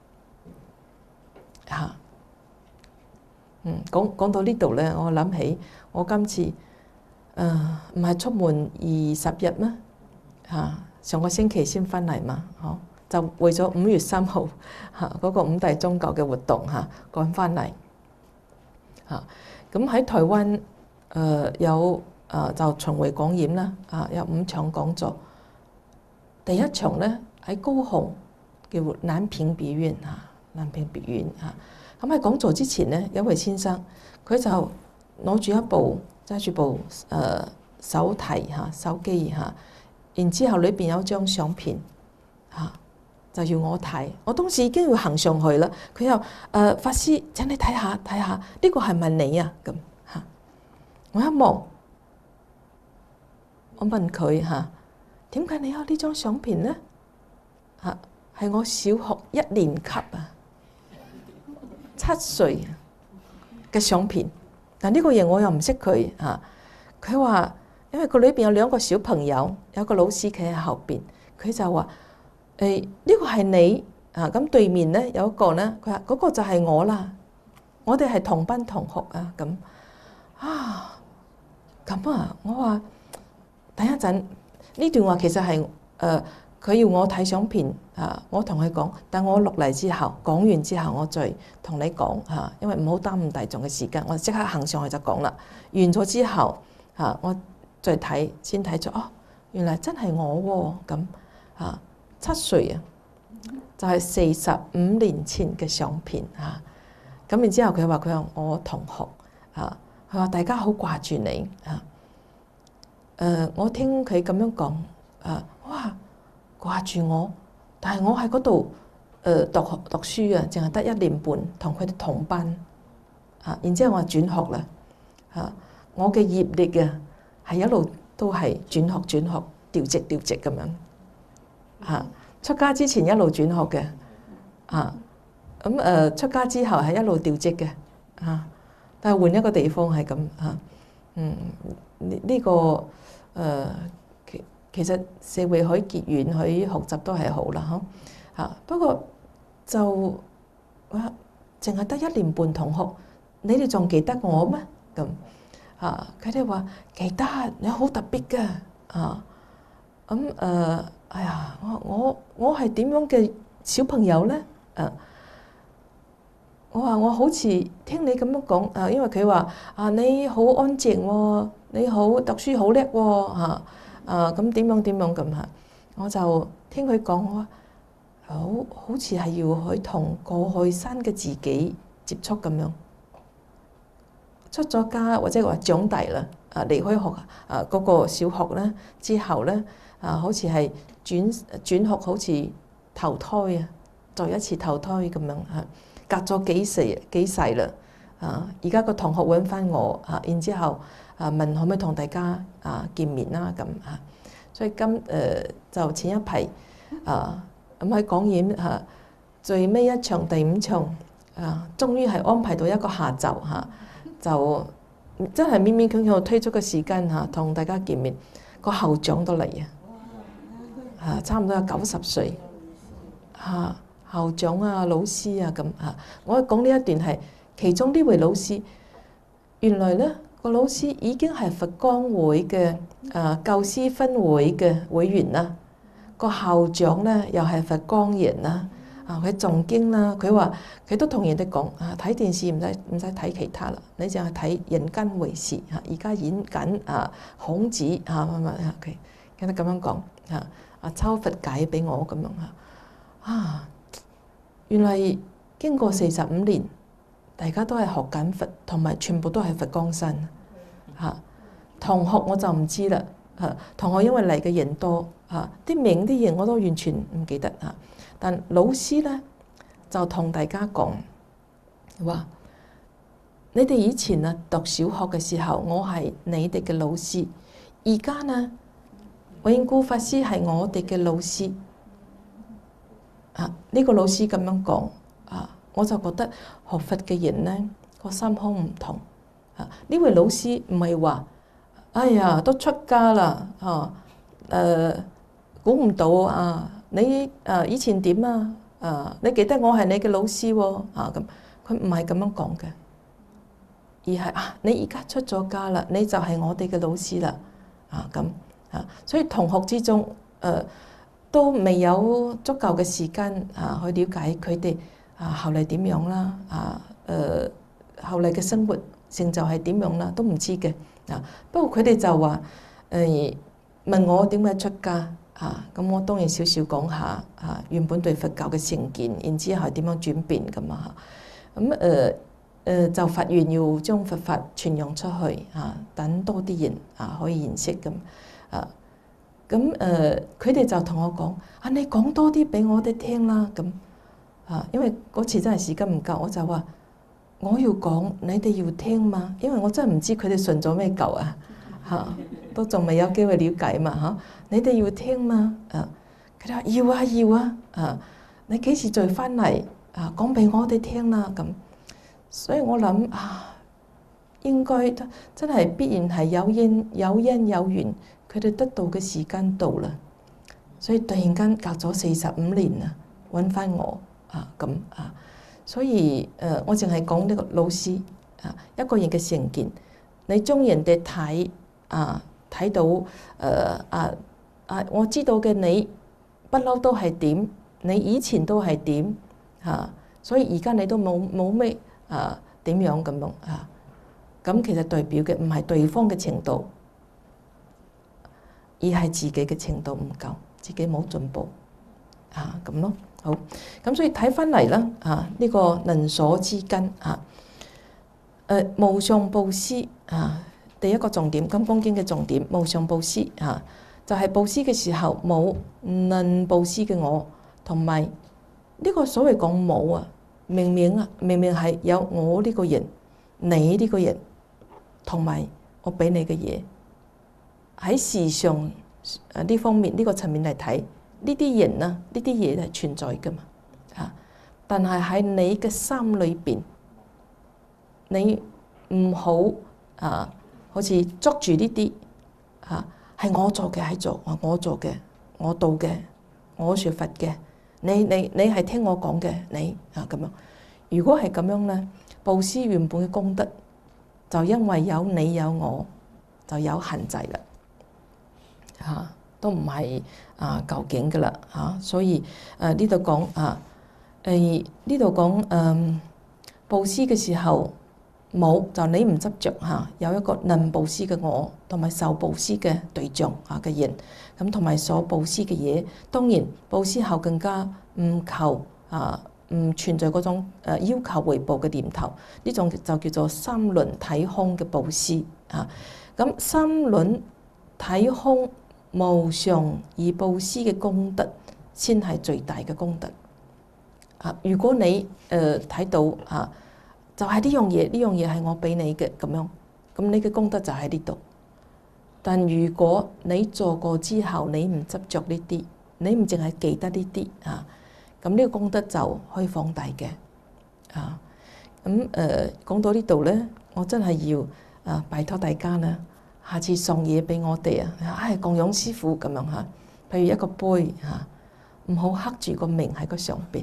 嚇、啊。嗯，講講到呢度咧，我諗起我今次誒唔係出門二十日咩？嚇、啊，上個星期先翻嚟嘛，嗬、啊，就為咗五月三號嚇嗰個五大宗教嘅活動嚇趕翻嚟嚇。咁、啊、喺台灣誒、呃、有誒、呃、就巡迴講演啦，啊有五場講座。第一場咧喺高雄叫南屏別院嚇，南屏別院嚇。咁喺講座之前咧，有位先生佢就攞住一部揸住部誒、呃、手提嚇手機嚇，然之後裏邊有張相片嚇、啊，就要我睇。我當時已經要行上去啦，佢又誒法師請你睇下睇下，呢、這個係咪你啊？咁嚇，我一望，我問佢嚇點解你有呢張相片咧？嚇、啊、係我小學一年級啊！七歲嘅相片，但呢個嘢我又唔識佢嚇。佢話因為佢裏邊有兩個小朋友，有個老師企喺後邊，佢就話誒呢個係你啊。咁對面咧有一個咧，佢話嗰個就係我啦，我哋係同班同學啊。咁啊咁啊，我話等一陣呢段話其實係誒佢要我睇相片。啊！我同佢講，但我落嚟之後講完之後，我再同你講嚇，因為唔好耽誤大眾嘅時間，我即刻行上去就講啦。完咗之後嚇，我再睇先睇出哦，原來真係我喎咁嚇，七歲啊，就係四十五年前嘅相片嚇。咁然之後佢話佢係我同學嚇，佢話大家好掛住你嚇。誒，我聽佢咁樣講啊，哇，掛住我！但係我喺嗰度誒讀讀書啊，淨係得一年半，同佢哋同班啊。然之後我轉學啦嚇，我嘅業力啊係一路都係轉學轉學調職調職咁樣嚇。出家之前一路轉學嘅嚇，咁誒出家之後係一路調職嘅嚇，但係換一個地方係咁嚇。嗯，呢呢個誒其其實社會可以結緣，可以學習都係好啦嚇嚇。不過就哇，淨係得一年半同學，你哋仲記得我咩？咁嚇佢哋話記得，你好特別嘅啊。咁誒，哎呀，我我我係點樣嘅小朋友咧？誒，我話我好似聽你咁樣講，誒，因為佢話啊，你好安靜喎，你好讀書好叻喎嚇，啊咁點樣點樣咁嚇，我就聽佢講，我話好好似係要去同過去生嘅自己接觸咁樣。出咗家或者話長大啦，啊離開學啊嗰個小學咧之後咧，啊好似係轉轉學，好似投胎啊，再一次投胎咁樣嚇。隔咗幾世幾世啦，啊！而家個同學揾翻我，啊，然之後啊問可唔可以同大家啊見面啦咁嚇，所以今誒、呃、就前一排啊咁喺講演嚇，最尾一場第五場啊，終於係安排到一個下晝嚇、啊，就真係勉勉強強推出個時間嚇，同、啊、大家見面。個校長都嚟啊，嚇差唔多有九十歲嚇。啊校長啊、老師啊咁嚇，我講呢一段係其中呢位老師，原來咧個老師已經係佛光會嘅啊教師分會嘅會員啦，個校長咧又係佛光人啦，啊佢誦經啦，佢話佢都同人哋講啊，睇電視唔使唔使睇其他啦，你淨係睇人間為事嚇，而家演緊啊孔子嚇乜乜嚇佢，跟住咁樣講嚇，啊抽佛解俾我咁樣嚇啊。原來經過四十五年，大家都係學緊佛，同埋全部都係佛光山嚇。同學我就唔知啦嚇，同學因為嚟嘅人多嚇，啲名啲嘢我都完全唔記得嚇。但老師咧就同大家講話：你哋以前啊讀小學嘅時候，我係你哋嘅老師；而家呢，永固法師係我哋嘅老師。啊！呢個老師咁樣講啊，我就覺得學佛嘅人咧個心胸唔同啊。呢位老師唔係話，哎呀都出家啦啊，誒估唔到啊！你誒以前點啊？啊，你記得我係你嘅老師喎啊咁，佢唔係咁樣講嘅，而係啊你而家出咗家啦，你就係我哋嘅老師啦啊咁啊，所以同學之中誒。都未有足夠嘅時間啊，去了解佢哋啊，後嚟點樣啦？啊，誒，後嚟嘅生活成就係點樣啦？都唔知嘅啊。不過佢哋就話誒問我點解出家啊？咁我當然少少講下啊，原本對佛教嘅成見，然之後係點樣轉變咁啊？咁誒誒就發願要將佛法傳揚出去啊，等多啲人啊可以認識咁啊。咁誒，佢哋就同我講：啊，你講多啲俾我哋聽啦！咁啊，因為嗰次真係時間唔夠，我就話我要講，你哋要聽嘛。因為我真係唔知佢哋信咗咩舊啊，嚇都仲未有機會了解嘛嚇。你哋要聽嘛？啊，佢哋話要啊要啊啊！你幾時再翻嚟啊？講俾我哋聽啦咁。所以我諗啊，應該真係必然係有因有因有緣。佢哋得到嘅時間到啦，所以突然間隔咗四十五年啊，揾翻我啊咁啊，所以誒、呃，我淨係講呢個老師啊，一個人嘅成見，你將人哋睇啊睇到誒啊啊，我知道嘅你不嬲都係點，你以前都係點嚇，所以而家你都冇冇咩啊點樣咁樣啊，咁其實代表嘅唔係對方嘅程度。而係自己嘅程度唔夠，自己冇進步啊咁咯。好，咁所以睇翻嚟啦啊，呢個能所之根啊，誒無上布施啊，第一個重點，金剛經嘅重點，無上布施啊，就係布施嘅時候冇能布施嘅我，同埋呢個所謂講冇啊，明明啊，明明係有我呢個人，你呢個人，同埋我俾你嘅嘢。 喺時尚誒呢方面呢、呢個層面嚟睇，呢啲人啊，呢啲嘢係存在噶嘛嚇。但係喺你嘅心裏邊，你唔好啊，好似捉住呢啲嚇係我做嘅係做，我做嘅我道嘅我説法嘅，你你你係聽我講嘅你啊咁樣。如果係咁樣咧，布施原本嘅功德就因為有你有我就有限制啦嚇，都唔係啊究竟噶啦嚇。所以誒呢度講啊誒呢度講誒布施嘅時候冇就你唔執着嚇，有一個能布施嘅我同埋受布施嘅對象啊嘅人，咁同埋所布施嘅嘢，當然布施後更加唔求啊。唔存在嗰種誒要求回報嘅念頭，呢種就叫做三輪體空嘅布施啊。咁三輪體空無常而布施嘅功德，先係最大嘅功德啊。如果你誒睇、呃、到啊，就係呢樣嘢，呢樣嘢係我俾你嘅咁樣，咁你嘅功德就喺呢度。但如果你做過之後，你唔執着呢啲，你唔淨係記得呢啲啊。咁呢個功德就可以放大嘅，啊，咁誒講到呢度咧，我真係要啊拜託大家啦，下次送嘢俾我哋啊，唉供養師父咁樣嚇，譬如一個杯嚇，唔好刻住個名喺個上邊，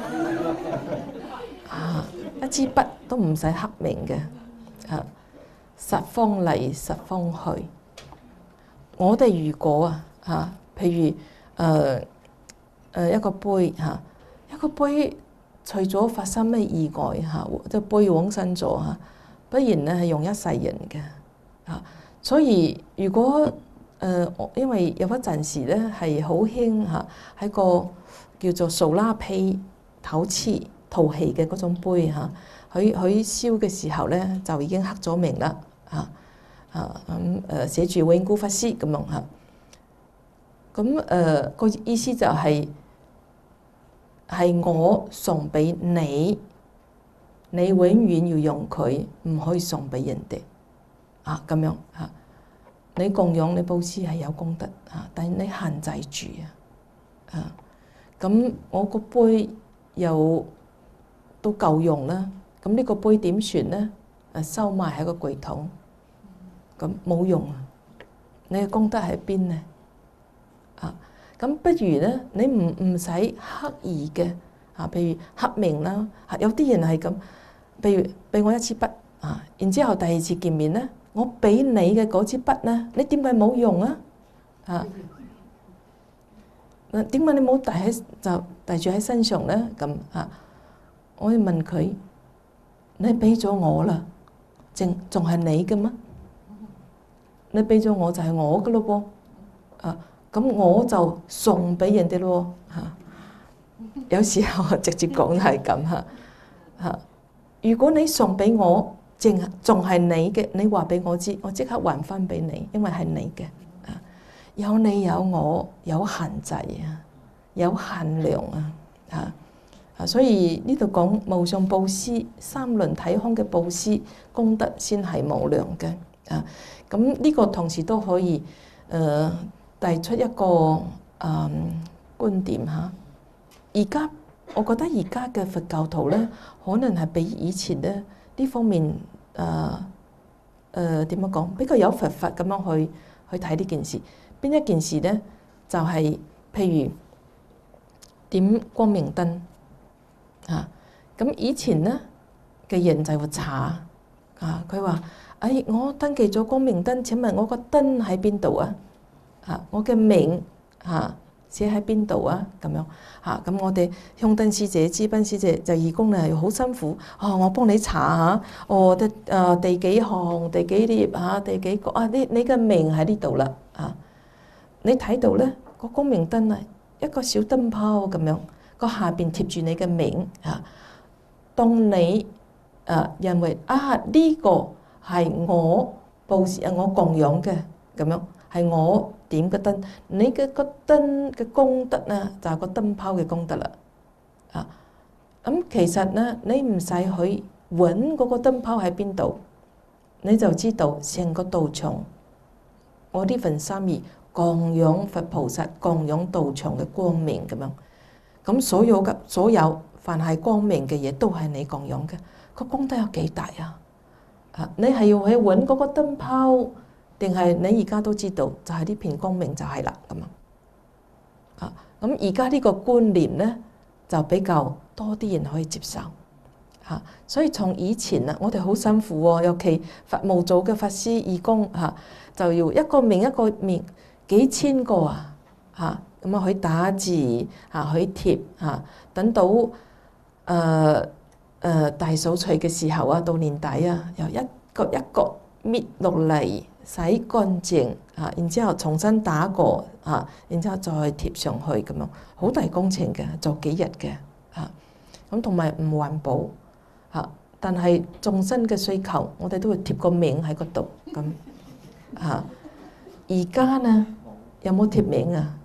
啊一支筆都唔使刻名嘅，啊十方嚟十方去，我哋如果啊嚇，譬如誒。呃誒一個杯嚇，一個杯除咗發生咩意外嚇，即係杯往生咗嚇，不然咧係用一世人嘅嚇。所以如果誒、呃，因為有一陣時咧係好興嚇，喺個叫做蘇拉皮陶瓷陶器嘅嗰種杯嚇，佢佢燒嘅時候咧就已經刻咗名啦嚇嚇咁誒寫住永固法師咁樣嚇。咁誒個意思就係、是。係我送俾你，你永遠要用佢，唔可以送俾人哋啊咁樣嚇。你供養你布施係有功德嚇，但係你限制住啊啊。咁我個杯又都夠用啦，咁呢個杯點算咧？誒收埋喺個櫃桶，咁冇用啊！你嘅功德喺邊咧？啊！咁不如咧，你唔唔使刻意嘅啊，譬如刻名啦，有啲人係咁，譬如俾我一支筆啊，然之後第二次見面咧，我俾你嘅嗰支筆咧，你點解冇用啊？啊，點解你冇帶喺就帶住喺身上咧？咁啊，我要問佢，你俾咗我啦，正仲係你嘅咩？你俾咗我就係我嘅咯噃，啊！咁我就送俾人哋咯嚇，有時候直接講係咁嚇嚇。如果你送俾我，淨仲係你嘅，你話俾我知，我即刻還翻俾你，因為係你嘅啊。有你有我，有限制啊，有限量啊嚇啊，所以呢度講無上布施、三輪體空嘅布施功德先係無量嘅啊。咁呢個同時都可以誒。呃提出一個誒、嗯、觀點嚇，而家我覺得而家嘅佛教徒咧，可能係比以前咧呢方面誒誒點樣講，比較有佛法咁樣去去睇呢件事。邊一件事咧？就係、是、譬如點光明燈嚇，咁、啊、以前咧嘅人就會查啊，佢話：哎，我登記咗光明燈，請問我個燈喺邊度啊？嚇！我嘅名嚇寫喺邊度啊？咁樣嚇，咁我哋香燈師姐、資賓師姐就義工咧，好辛苦。哦，我幫你查下，哦，第誒第幾行、第幾頁嚇、第幾個啊？你你嘅名喺呢度啦嚇。你睇到咧個光明燈啊，一個小燈泡咁樣，個下邊貼住你嘅名嚇。當你誒認為啊呢個係我布施啊，我供養嘅咁樣係我。點個燈？你嘅個燈嘅功德咧，就係個燈泡嘅功德啦。啊，咁其實咧，你唔使去揾嗰個燈泡喺邊度，你就知道成個道場我呢份心意供養佛菩薩、供養道場嘅光明咁樣。咁所有嘅所有凡係光明嘅嘢都係你供養嘅，個功德有幾大啊？啊，你係要去揾嗰個燈泡，定係你而家都知道就係呢片光明就係啦咁啊？啊，咁而家呢個觀念咧就比較多啲人可以接受嚇，所以從以前啊，我哋好辛苦喎，尤其佛無組嘅法師義工嚇，就要一個名一個名幾千個啊嚇。咁啊，去打字啊，去貼啊，等到誒誒、呃呃、大掃除嘅時候啊，到年底啊，又一個一個搣落嚟洗乾淨啊，然之後重新打過啊，然之後再貼上去咁樣，好大工程嘅，做幾日嘅啊。咁同埋唔環保啊，但係眾生嘅需求，我哋都會貼個名喺嗰度咁啊。而家呢，有冇貼名啊？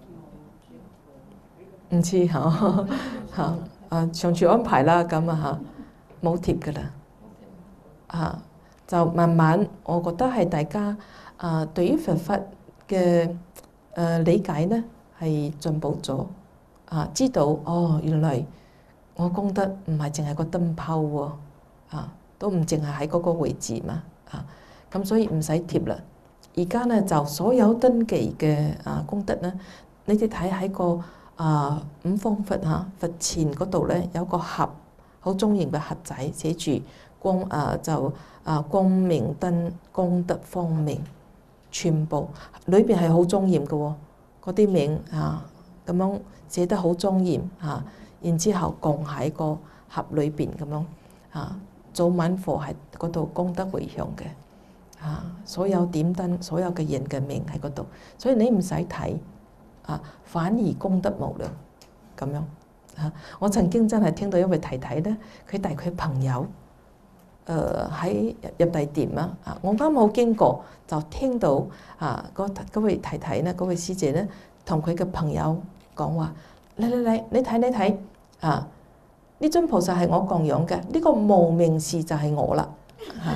唔知嚇嚇啊，上次安排啦咁啊嚇，冇貼噶啦嚇，就慢慢我覺得係大家啊對於佛法嘅誒理解咧係進步咗啊，知道哦原來我功德唔係淨係個燈泡喎啊，都唔淨係喺嗰個位置嘛啊，咁所以唔使貼啦。而家咧就所有登記嘅啊功德咧，你哋睇喺個啊五方佛嚇佛前嗰度咧有個盒，好莊嚴嘅盒仔，寫住光啊就啊光明燈功德方明，全部裏邊係好莊嚴嘅喎，嗰啲名啊咁樣寫得好莊嚴嚇，然之後供喺個盒裏邊咁樣啊，早晚課喺嗰度功德迴向嘅啊，所有點燈所有嘅人嘅名喺嗰度，所以你唔使睇。啊，反而功德無量咁樣啊！我曾經真係聽到一位太太咧，佢帶佢朋友誒喺入地殿啦啊！我啱好經過就聽到啊，嗰嗰位太太咧，嗰位師姐咧，同佢嘅朋友講話：嚟嚟嚟，你睇你睇啊！呢尊菩薩係我供養嘅，呢個無名氏就係我啦嚇，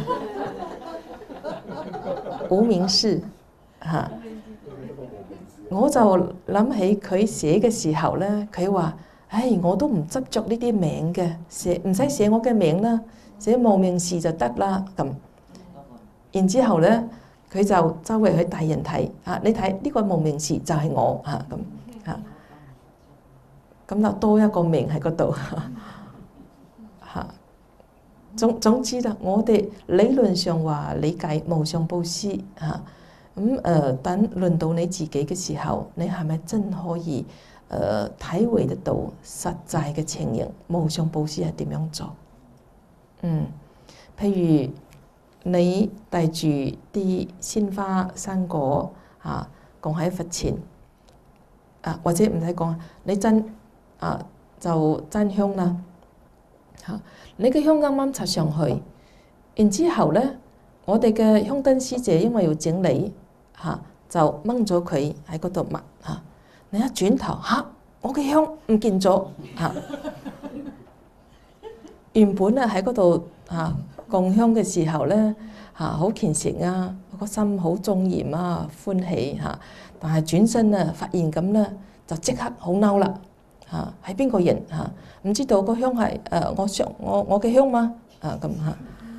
無名氏嚇。我就諗起佢寫嘅時候咧，佢話：唉，我都唔執着呢啲名嘅，寫唔使寫我嘅名啦，寫無名氏就得啦咁。然之後咧，佢就周圍去帶人睇啊，你睇呢個無名氏就係我嚇咁嚇，咁就多一個名喺嗰度嚇。總總之啦，我哋理論上話理解無上布施嚇。咁誒，等輪到你自己嘅時候，你係咪真可以誒體會得到實際嘅情形？無上布施係點樣做？嗯，譬如你帶住啲鮮花生果嚇，供喺佛前啊，或者唔使講，你真啊就真香啦嚇。你嘅香啱啱插上去，然之後咧，我哋嘅香燈師姐因為要整理。嚇就掹咗佢喺嗰度抹嚇，你一轉頭嚇，我嘅香唔見咗嚇。原本咧喺嗰度嚇供香嘅時候咧嚇好虔誠啊，個心好莊嚴啊，歡喜嚇。但係轉身啊，發現咁咧就即刻好嬲啦嚇，係邊個人嚇？唔知道個香係誒我香我我嘅香嘛啊咁嚇。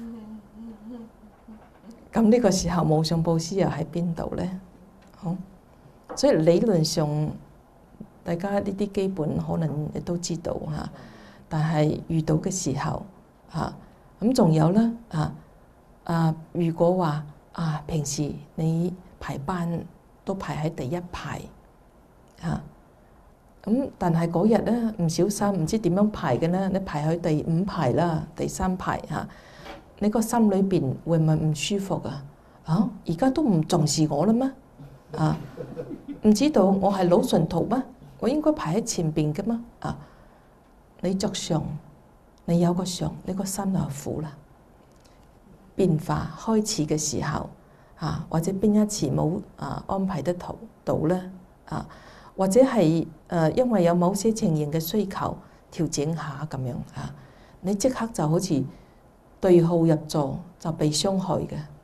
咁呢個時候無上布施又喺邊度咧？好，所以理論上大家呢啲基本可能亦都知道嚇，但係遇到嘅時候嚇，咁仲有咧啊啊！如果話啊，平時你排班都排喺第一排嚇，咁但係嗰日咧唔小心唔知點樣排嘅咧，你排去第五排啦，第三排嚇。你個心裏邊會唔會唔舒服啊？啊！而家都唔重視我啦咩？啊！唔知道我係老順徒咩？我應該排喺前邊嘅嘛？啊！你着相，你有個相，你個心就苦啦。變化開始嘅時候，啊，或者邊一次冇啊安排得到到咧？啊，或者係誒因為有某些情形嘅需求調整下咁樣啊，你即刻就好似對號入座就被傷害嘅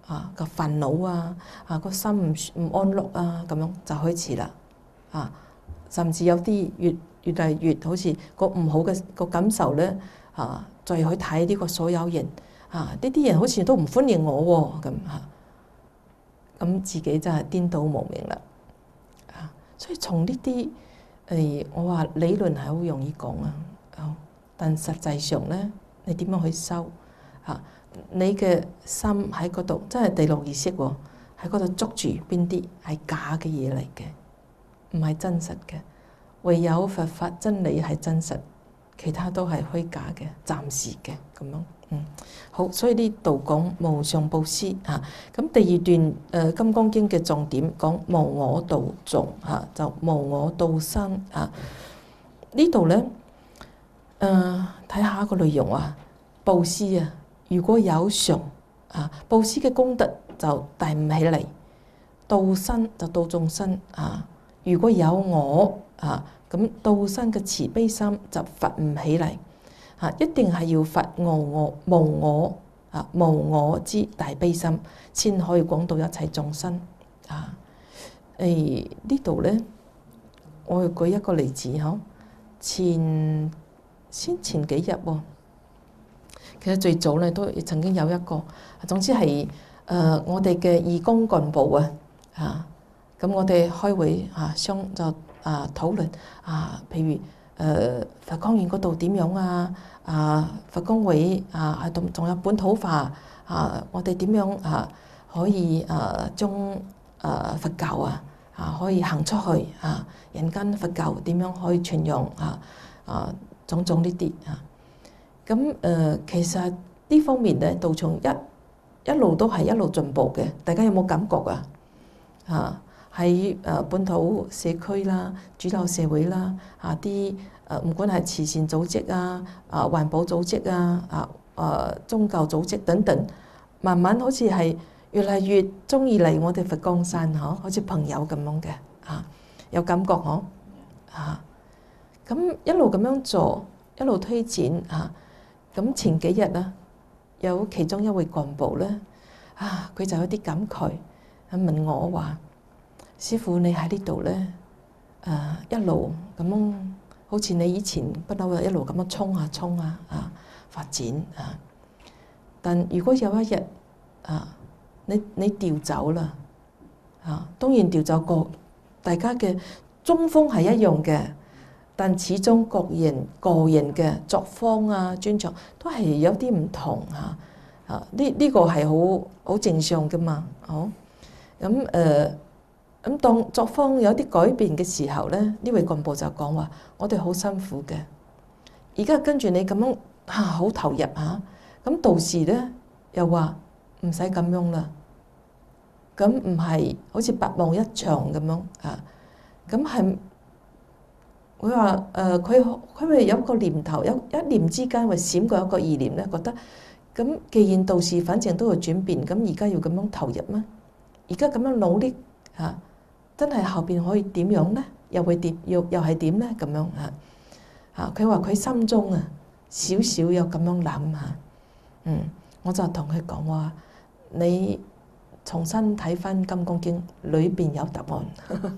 啊個煩惱啊，啊個心唔唔安樂啊，咁樣就開始啦。啊，甚至有啲越越嚟越好似個唔好嘅個感受咧，啊，再去睇呢個所有人啊，呢啲人好似都唔歡迎我喎，咁嚇，咁自己真係顛倒無明啦。啊，所以從呢啲誒，我話理論係好容易講啊，但實際上咧，你點樣去修啊？你嘅心喺嗰度，真係第六意識喎，喺嗰度捉住邊啲係假嘅嘢嚟嘅，唔係真實嘅。唯有佛法真理係真實，其他都係虛假嘅、暫時嘅咁樣。嗯，好，所以呢度講無上布施嚇。咁、啊、第二段誒、呃《金剛經》嘅重點講無我度眾嚇，就無我度生嚇。呢度咧誒睇下個內容啊，布施啊。如果有常啊，布施嘅功德就大唔起嚟；度生就度眾生啊。如果有我啊，咁度生嘅慈悲心就發唔起嚟啊。一定係要發無我無我啊無我之大悲心，先可以廣度一切眾生啊。誒呢度咧，我舉一個例子嗬，前先前幾日喎。其實最早咧都曾經有一個，總之係誒、呃、我哋嘅義工幹部啊，啊咁我哋開會啊，商就啊討論啊，譬如誒、呃、佛光園嗰度點樣啊，啊佛光會啊，係仲仲有本土化啊，我哋點樣啊可以誒將誒佛教啊啊可以行出去啊，人間佛教點樣可以傳揚啊啊種種呢啲啊。咁誒、呃，其實呢方面咧，道場一一路都係一路進步嘅。大家有冇感覺啊？啊，喺誒本土社區啦、主流社會啦，啊啲誒唔管係慈善組織啊、啊環保組織啊、啊誒宗教組織等等，慢慢好似係越嚟越鍾意嚟我哋佛光山嗬，好似朋友咁樣嘅啊，有感覺嗬啊。咁一路咁樣做，一路推展啊。咁前幾日啦，有其中一位幹部咧，啊，佢就有啲感慨，問我話：師父你喺呢度咧，誒一路咁樣，好似你以前不嬲一路咁樣衝啊衝啊啊發展啊。但如果有一日啊，你你調走啦，啊當然調走過，大家嘅中鋒係一樣嘅。但始終各人個人嘅作風啊、專長都係有啲唔同嚇啊！呢呢個係好好正常㗎嘛，好咁誒咁當作風有啲改變嘅時候咧，呢位幹部就講話：我哋好辛苦嘅，而家跟住你咁樣嚇好投入嚇，咁到時咧又話唔使咁樣啦，咁唔係好似白忙一場咁樣啊，咁係。佢話：誒，佢佢咪有個念頭，有一念之間會閃過一個意念咧，覺得咁既然道士反正都會轉變，咁而家要咁樣投入咩？而家咁樣努力嚇、啊，真係後邊可以點樣咧？又會點？又又係點咧？咁樣嚇嚇，佢話佢心中啊少少有咁樣諗嚇，嗯，我就同佢講話：你重新睇翻《金剛經》裏邊有答案。呵呵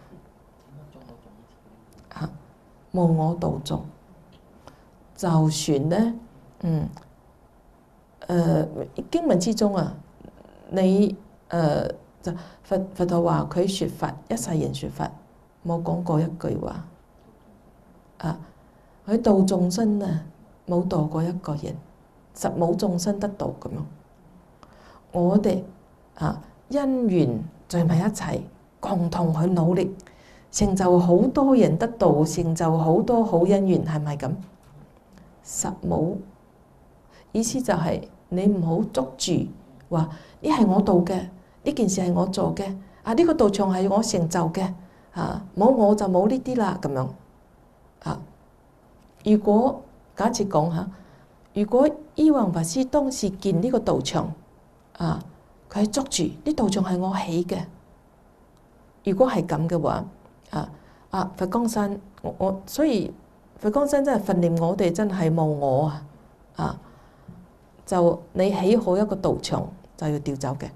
啊！無我度眾，就算咧，嗯，誒、呃、經文之中啊，你誒、呃、就佛佛陀話佢説法，一世人説法，冇講過一句話。啊，佢度眾生啊，冇度過一個人，實冇眾生得度咁樣。我哋啊因緣聚埋一齊，共同去努力。成就好多人得道，成就好多好因緣，係咪咁？實冇，意思就係你唔好捉住話呢係我度嘅，呢件事係我做嘅，啊呢個道場係我成就嘅，啊冇我就冇呢啲啦咁樣。啊，如果假設講下，如果依雲法師當時見呢個道場，啊佢係捉住呢道場係我起嘅，如果係咁嘅話。啊啊！佛光山，我我所以佛光山真係訓練我哋真係無我啊！啊，就你起好一個道場， 就要調走嘅，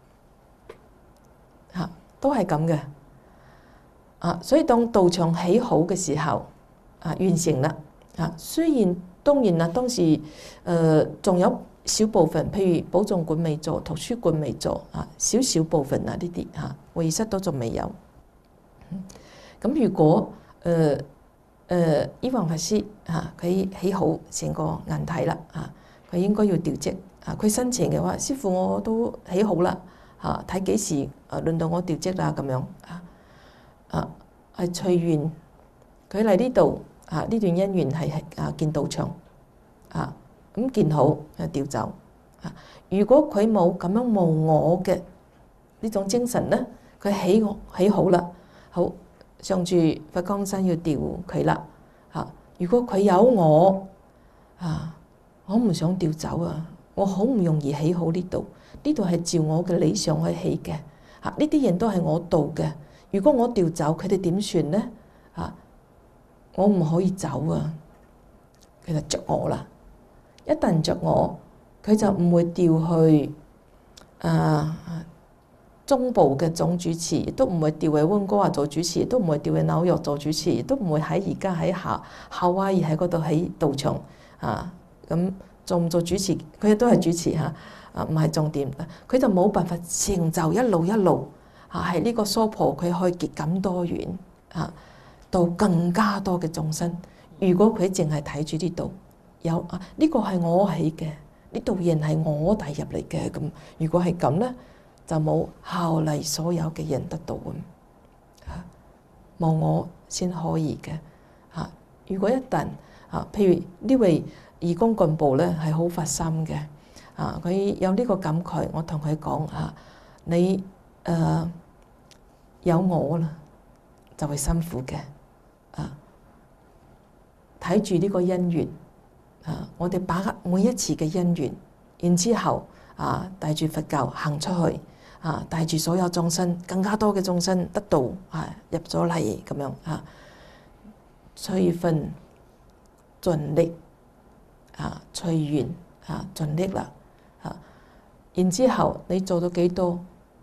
嚇都係咁嘅。啊，所以當道場起好嘅時候，啊完成啦，啊雖然當然啦，當時誒仲有少部分，譬如寶藏館未做，圖書館未做，啊少少部分啊呢啲嚇，會議室都仲未有。咁如果誒誒依黃法師嚇佢起好成個硬體啦，嚇佢應該要調職，啊佢申請嘅話，師父我都起好啦，嚇睇幾時誒輪到我調職啦咁樣啊。啊，係隨緣，佢嚟呢度啊，呢段姻緣係係啊建道場啊，咁建好就調走啊。如果佢冇咁樣無我嘅呢種精神咧，佢起起好啦，好上住佛光山要調佢啦嚇。如果佢有我啊，我唔想調走啊，我好唔容易起好呢度，呢度係照我嘅理想去起嘅嚇，呢啲人都係我道嘅。如果我調走，佢哋點算呢？啊，我唔可以走啊！佢就着我啦。一旦着我，佢就唔會調去啊中部嘅總主持，亦都唔會調去溫哥華做主持，亦都唔會調去紐約做主持，亦都唔會喺而家喺夏夏威夷喺嗰度喺道場啊。咁做唔做主持，佢都係主持嚇啊，唔係重點。佢就冇辦法成就一路一路。啊，係呢個娑婆，佢可以結咁多緣啊，到更加多嘅眾生。如果佢淨係睇住呢度有啊，呢個係我起嘅，呢度人係我帶入嚟嘅咁。如果係咁咧，就冇效嚟所有嘅人得到咁啊，冇我先可以嘅啊。如果一旦啊，譬如呢位義工幹部咧係好發心嘅啊，佢有呢個感慨，我同佢講啊，你誒。呃有我啦，就會辛苦嘅啊！睇住呢個因緣啊，我哋把握每一次嘅因緣，然之後啊，帶住佛教行出去啊，帶住所有眾生，更加多嘅眾生得到啊入咗嚟咁樣啊，隨分盡力啊，隨緣啊，盡力啦啊！然之後你做到幾多？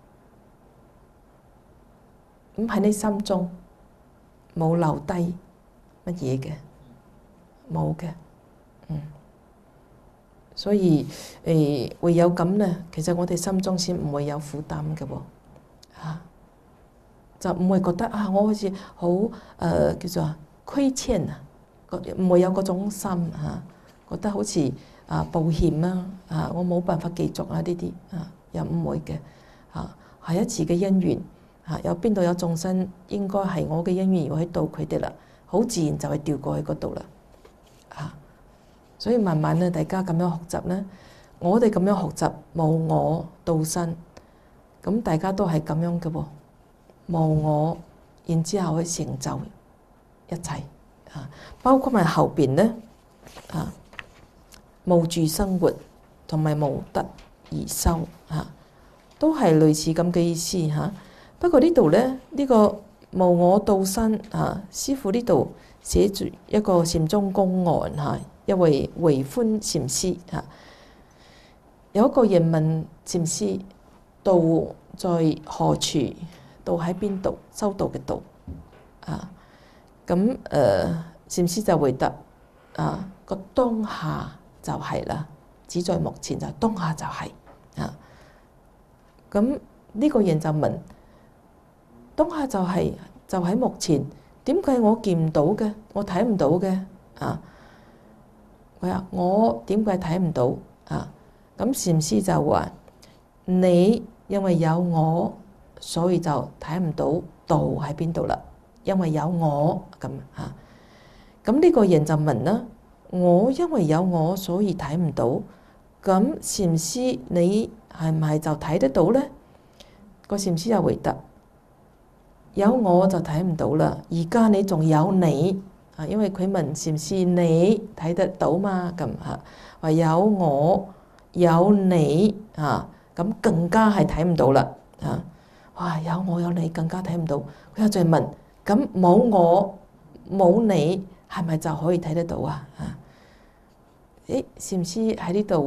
咁喺你心中冇留低乜嘢嘅，冇嘅，嗯，所以誒會有咁咧，其實我哋心中先唔會有負擔嘅喎，嚇，就唔會覺得啊，我好似好誒叫做虧欠啊，唔會有嗰種心嚇，覺得好似啊抱歉啊，啊我冇辦法繼續啊呢啲啊，又唔會嘅，嚇，下一次嘅因緣。啊！有邊度有眾生，應該係我嘅因緣要喺度佢哋啦，好自然就係調過去嗰度啦。啊！所以慢慢咧，大家咁樣學習咧，我哋咁樣學習無我道生，咁大家都係咁樣嘅喎，無我，然之後去成就一切啊，包括埋後邊咧啊，無住生活同埋無得而修啊，都係類似咁嘅意思嚇。啊。不過呢度咧，呢、這個無我道生啊，師父呢度寫住一個禪宗公案嚇，一位唯寬禪師嚇。有一個人問禪師：道在何處？道喺邊度？修道嘅道啊。咁誒，禪師就回答：啊，個當下就係啦，只在目前就當下就係、是、啊。咁呢個人就問。當下就係、是、就喺目前，點解我見唔到嘅？我睇唔到嘅啊！佢話我點解睇唔到啊？咁禪師就話：你因為有我，所以就睇唔到道喺邊度啦。因為有我咁啊，咁呢個人就問啦：我因為有我，所以睇唔到。咁禪師你係唔係就睇得到咧？個禪師又回答。有我就睇唔到啦，而家你仲有你啊，因為佢問禪師你睇得到嘛？咁嚇話有我有你啊，咁更加係睇唔到啦啊！哇，有我有你更加睇唔到。佢又再問：咁冇我冇你係咪就可以睇得到啊？啊！誒，禪師喺呢度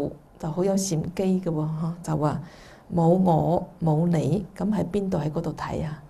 就好有禪機嘅喎，就話冇我冇你，咁喺邊度喺嗰度睇啊？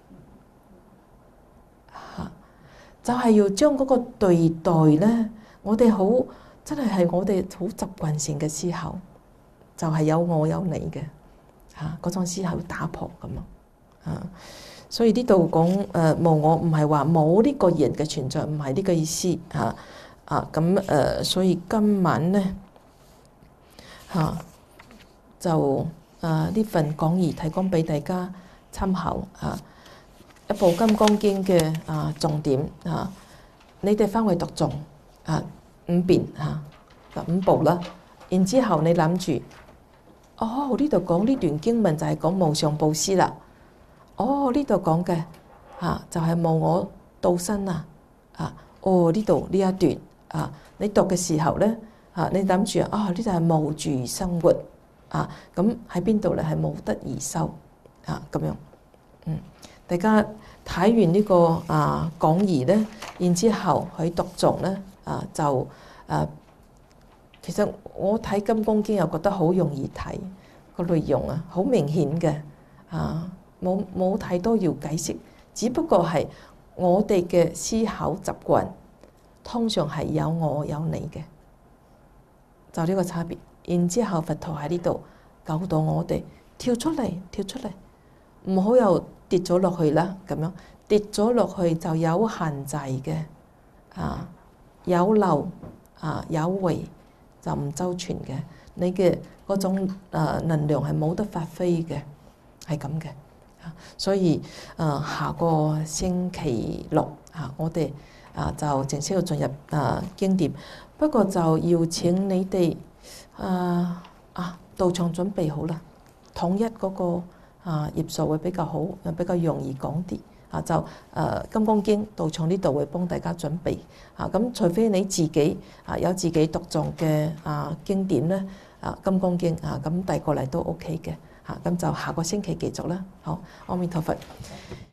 嚇，就係要將嗰個對待咧，我哋好真係係我哋好習慣性嘅思考，就係有我有你嘅嚇，嗰種思考要打破咁啊。所以呢度講誒無我唔係話冇呢個人嘅存在，唔係呢個意思嚇啊。咁誒，所以今晚咧嚇就誒呢份講義提供俾大家參考嚇。一部《金剛經》嘅啊重點啊，你哋翻去讀誦啊五遍嚇，五部啦。然之後你諗住，哦呢度講呢段經文就係講無上布施啦。哦呢度講嘅嚇就係無我度身啊。啊哦呢度呢一段啊，你讀嘅時候咧嚇，你諗住啊呢度係無住生活啊，咁喺邊度咧係無得而修啊咁樣，嗯。大家睇完呢個啊講義咧，然之後去讀誦咧啊就啊，其實我睇《金剛經》又覺得好容易睇，個內容啊，好明顯嘅啊，冇冇太多要解釋，只不過係我哋嘅思考習慣通常係有我有你嘅，就呢個差別。然之後佛陀喺呢度教導我哋跳出嚟，跳出嚟，唔好又跌咗落去啦，咁樣跌咗落去就有限制嘅，啊有漏啊有違就唔周全嘅，你嘅嗰種誒能量係冇得發揮嘅，係咁嘅。所以誒下個星期六啊，我哋啊就正式要進入誒經典，不過就要請你哋誒啊到場準備好啦，統一嗰個。啊，頁數會比較好，比較容易講啲啊。就誒《金剛經》道場呢度會幫大家準備啊。咁除非你自己啊有自己讀誦嘅啊經典咧啊，《金剛經》啊，咁遞過嚟都 OK 嘅嚇。咁就下個星期繼續啦。好，阿彌陀佛。